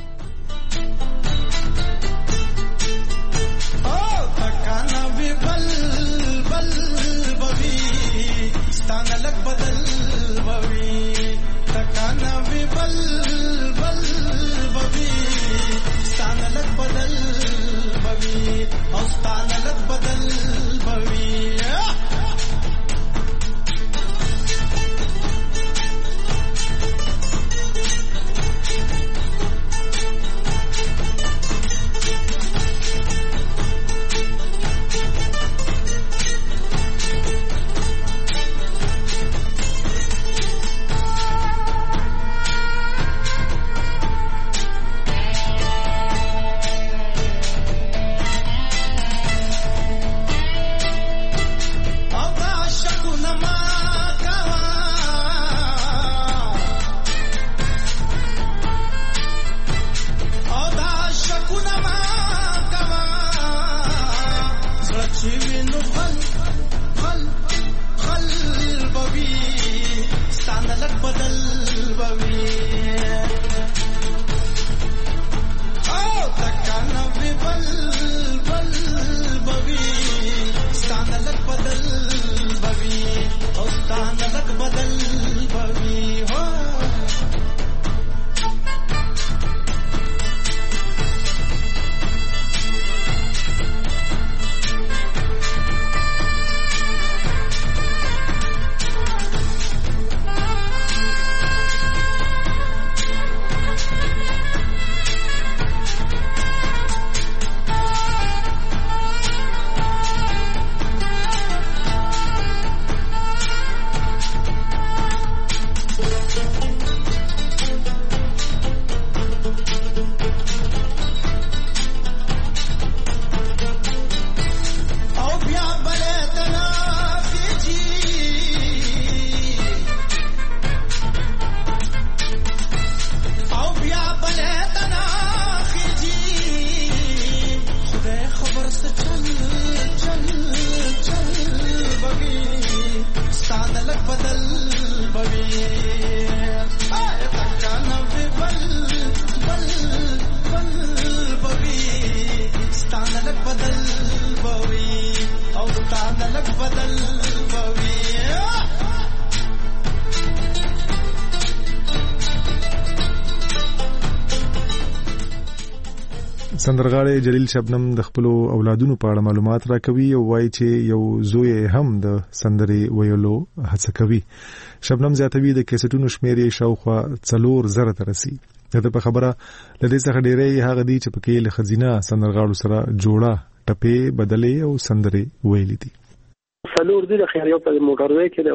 سندرغاړي جلیل شبنم د خپل اولادونو په اړه معلومات راکوي او وایي چې یو زوی هم د سندري ویلو هڅه کوي. شبنم زیاتوي د کیسټونو شمیرې شاوخوا 4,000 ته رسي. دا په خبره لدې څخه ډېرې هغه دي چې پکې له خزینه سندرغاړو سره جوړه ټپې بدلې او سندري ویلې دي. څلور دي د خیریو په موټروي کې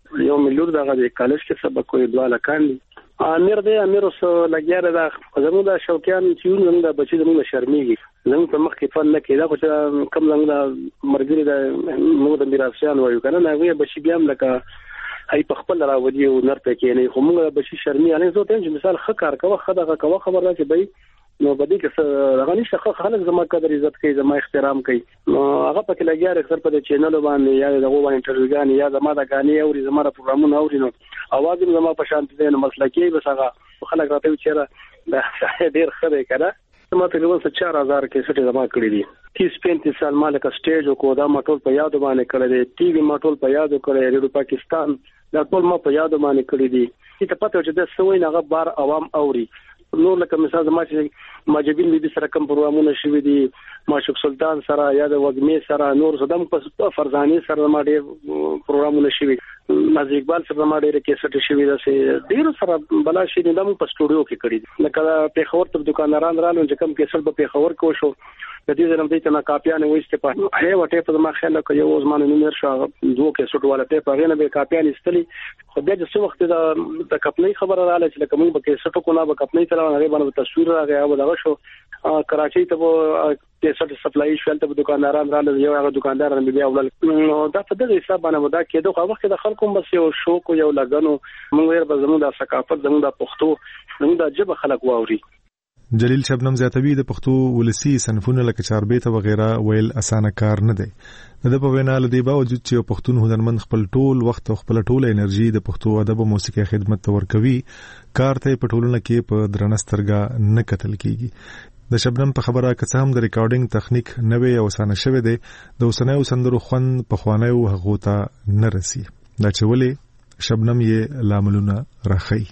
یو ملور دغه د کالج کې سبق کوي دواله کاندي امیر اوس لګیاره دا زموږ د شوقیان چې موږ د بچی زموږ شرمېږي زموږ په مخ کې فن نه کېدا خو چې کم زموږ د مرګري د موږ د میراثیان وایو کنه نه وی بچی بیا هم لکه ای په خپل راوځي او نرته کې نه خو موږ بچی شرمې اله زه ته مثال خکار کوه خدغه کوه خبر راځي بای نو بده کې هغه نشه خلک زما قدر عزت کوي زما احترام کوي نو هغه پکې لګیاره اکثر په چینل باندې یا دغه باندې انټرویوګان یا زما د غاني او زما د پروګرامونو اوري نو اواز زما په شانت دي نو مسلکی بس هغه خلک راته چیرې د ډیر خبره کړه ما تقریبا 4000 کې سټه جمع کړې دي 30-35 سال مالک سټیج کو دا ماټول په یاد باندې کړی دی ټي وي ماټول په یاد کړی ریډیو پاکستان دا ټول ما په یاد باندې کړی دي چې پته چې د سوي نه غبار عوام اوري نور لکه مثال زما چې ماجبین بي سره کوم پروګرامونه شوي دي ماشوق سلطان سره یا د وګمې سره نور صدم په فرزاني سره ما ډېر پروګرامونه شوي نازي اقبال سره ما ډېر کیسټ شوي دا سه ډېر سره بلا شي د موږ په سټوډیو کې کړی لکه په خبر ته دکانداران رالو چې کوم کیسټ په خبر کو شو د دې زنه دې ته نا کاپیانه وېسته په هغه وټه په ما خیال کې یو زمانه نومر شو دوه کیسټ والا ته په غنه به کاپیانه استلی خو بیا چې څو وخت د کپنۍ خبر رااله چې کوم به کیسټ کو نه به کپنۍ تر نه باندې تصویر راغی او دغه شو کراچۍ ته کیسټ سپلای شول ته دکانداران رالو یو هغه دکاندار نه بیا ولل نو دا په دې حساب باندې ودا کېدو خو وخت د خلکو بس یو شوق یو لګنو موږ یې په زموږ د ثقافت زموږ د پښتو زموږ د جبه خلک واوري جلیل شبنم زیاتوی د پښتو ولسی صنفونه لکه چاربیته وغیرہ ویل اسانه کار نه دی د په وینا لدی باوجود چې پښتون هنرمند خپل ټول وخت او خپل ټول انرژي د پښتو ادب او موسیقي خدمت ته ورکوي کار ته په ټولنه کې په درنسترګه نه کتل کیږي د شبنم په خبره که هم د ریکارډینګ تخنیک نوې او اسانه شوه دی د اوسنیو سندرو خون په خوانیو هغه ته نه رسی دا چې ولې شبنم یې لاملونه راخی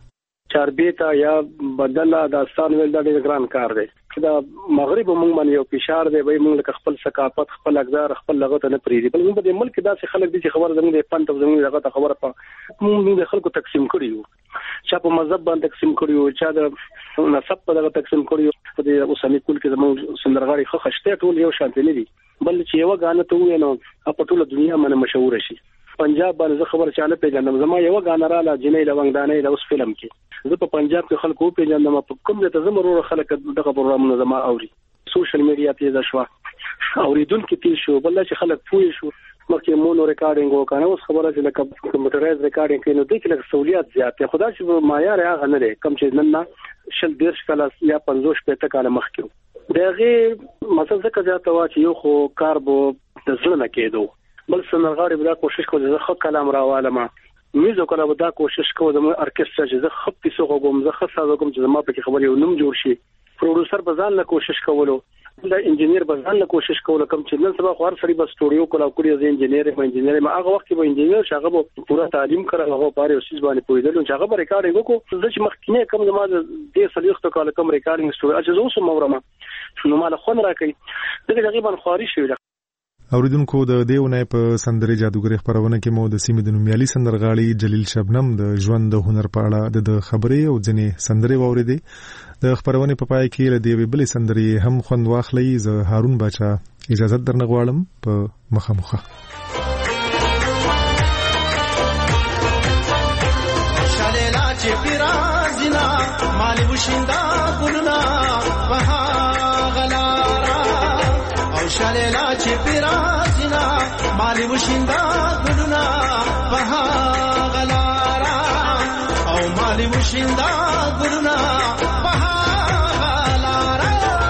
چاربیتا یا بدله داستان ویل دا ډېر ګران کار دی دا مغرب موږ باندې یو فشار دی وای موږ خپل ثقافت خپل اقدار خپل لغت نه پریدي بل موږ د ملک داسې خلک دي چې خبر زموږ د پنځه زموږ لغت خبره په موږ د خلکو تقسیم کړیو چا په مذهب باندې تقسیم کړیو چا د نسب په دغه تقسیم کړیو په دې اوسنی کول کې زموږ سندرغاړي خو خشته ټول یو شانت نه دي بل چې یو غانه ته وینو په ټوله دنیا باندې مشهور شي پنجاب باندې خبر چاله پیژنم زما یو غانه را لا جنې لونګدانې د اوس فلم کې زه په پنجاب کې خلکو پیژنم په کوم ځای ته زمرو خلک دغه پروګرامونه زما اوري سوشل میډیا تیز شو اوریدونکو تیز شو بل چې خلک پوي شو مخکې مونو ریکارډینګ وکړو اوس خبره چې لکه کمپیوټرایز ریکارډینګ کوي نو د کله سہولیات زیات خدا چې معیار هغه نه لري کم چې نن شل ډیر کله یا 50 پته کال مخکې دغه مثلا څه زیات وا چې یو خو کار بو د ځل نه کېدو بل سندرغاړي بدا کوشش کوي زه خو کلام راواله میزو کله ودا کوشش کوم د ارکسترا چې زه خپ پیسو کوم زه خاصه کوم چې ما په خبرې ونوم جوړ شي پروډوسر بزان له کوشش کولو د انجنیر بزان له کوشش کولو کوم چې نن سبا خور سړي بس سټوډیو کولا کړی د انجنیر ما هغه وخت به انجنیر شغه به پورا تعلیم کړل هغه پاره اوسې باندې پویدل چې هغه به ریکارډینګ وکړو چې مخکینه کوم زما د صلیخت کال کوم ریکارډینګ سټوډیو چې زه اوس مورما نو مال خون راکې دغه تقریبا خواري شوی اوریدونکو د دیونه په سندري جادوګری خبرونه کې مو د سیمې د نومیالي سندرغاړي جلیل شبنم د ژوند د هنر په اړه د خبرې او ځنې سندري واوریدي د خبرونه په پای کې له دی بلې سندري هم خوند واخلي زه هارون باچا اجازه درنه غواړم په مخامخه شالیلا چې پیرازینا مالی وشیندا ګلنا وها شالیلا چې پیرازینا مالی وشیندا ګلنا په غلارا او مالی وشیندا ګلنا په غلارا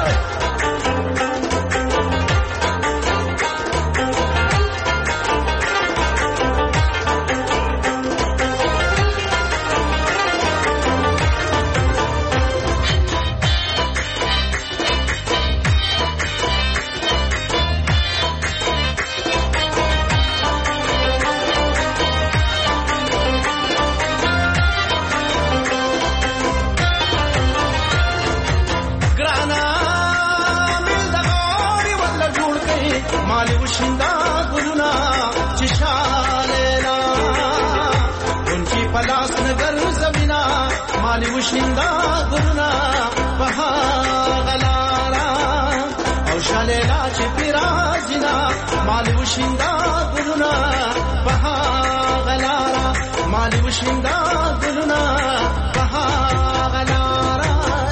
وشیندا ګلونا چې شالیلا انکی پلاس نگر زمینا مالی وشیندا ګلونا په غلارا او شالیلا چې پیرازینا مالی وشیندا ګلونا په غلارا مالي وشندا ګلونه بها غلارا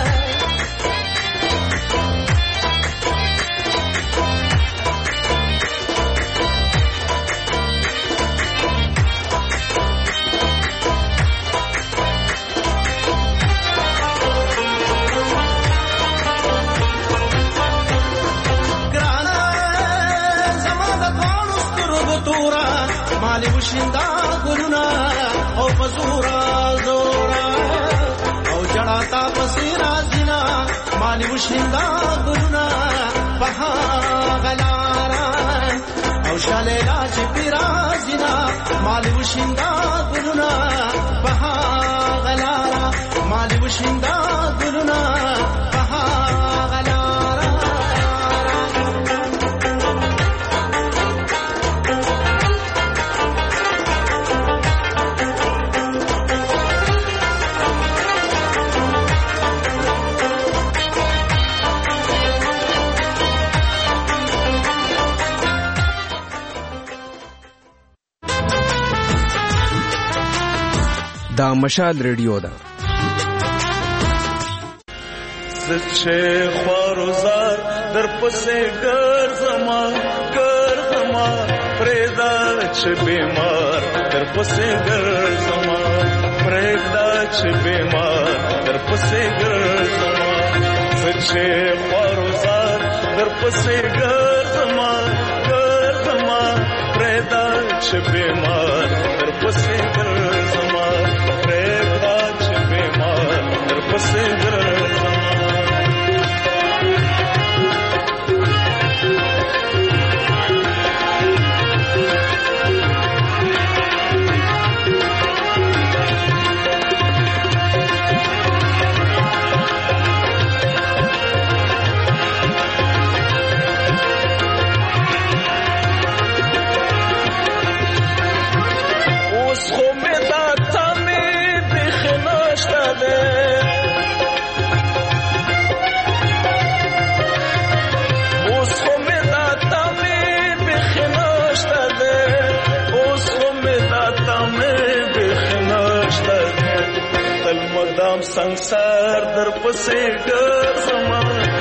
مالي وشندا ګلونه او پزورا زورا او جړاتا پسیرا زینا مالي وشندا ګلونه بها غلارا او شالیلا چې پیرا زینا مالي وشندا ګلونه بها غلارا مالي وشندا ګلونه بها غلارا دا مشال ریډیو ده زچه خواروزار در پسې ګرځما پرېدا چې بیمار در پسې ګرځما پرېدا چې بیمار در پسې ګرځما زچه خواروزار در پسې ګرځما پرېدا چې بیمار در پسې ګرځما پرېدا چې بیمار در پسې ګرځما संसार दर पसे ګرځما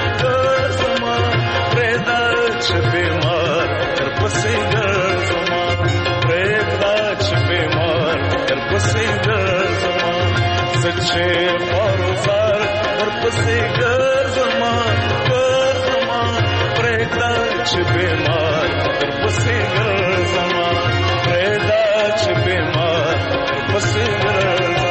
پرېدا چې بیمار در پسې ګرځما پرېدا چې بیمار در پسې ګرځما زچه خواروزار در پسې ګرځما پرېدا چې بیمار در پسې ګرځما پرېدا چې بیمار در پسې ګرځما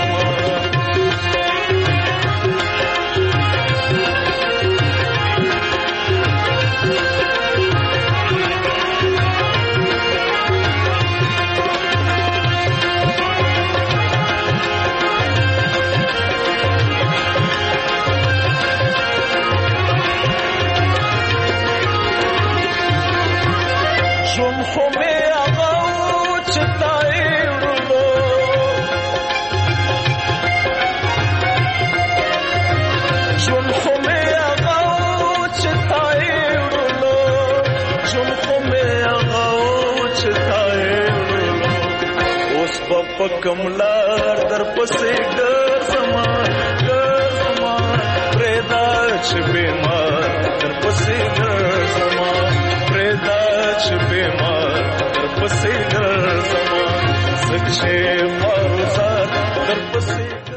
کملار در پسې ګرځما پرېدا چې بیمار در پسې ګرځما پرېدا چې بیمار در پسې ګرځما سچې خواروزار در پسې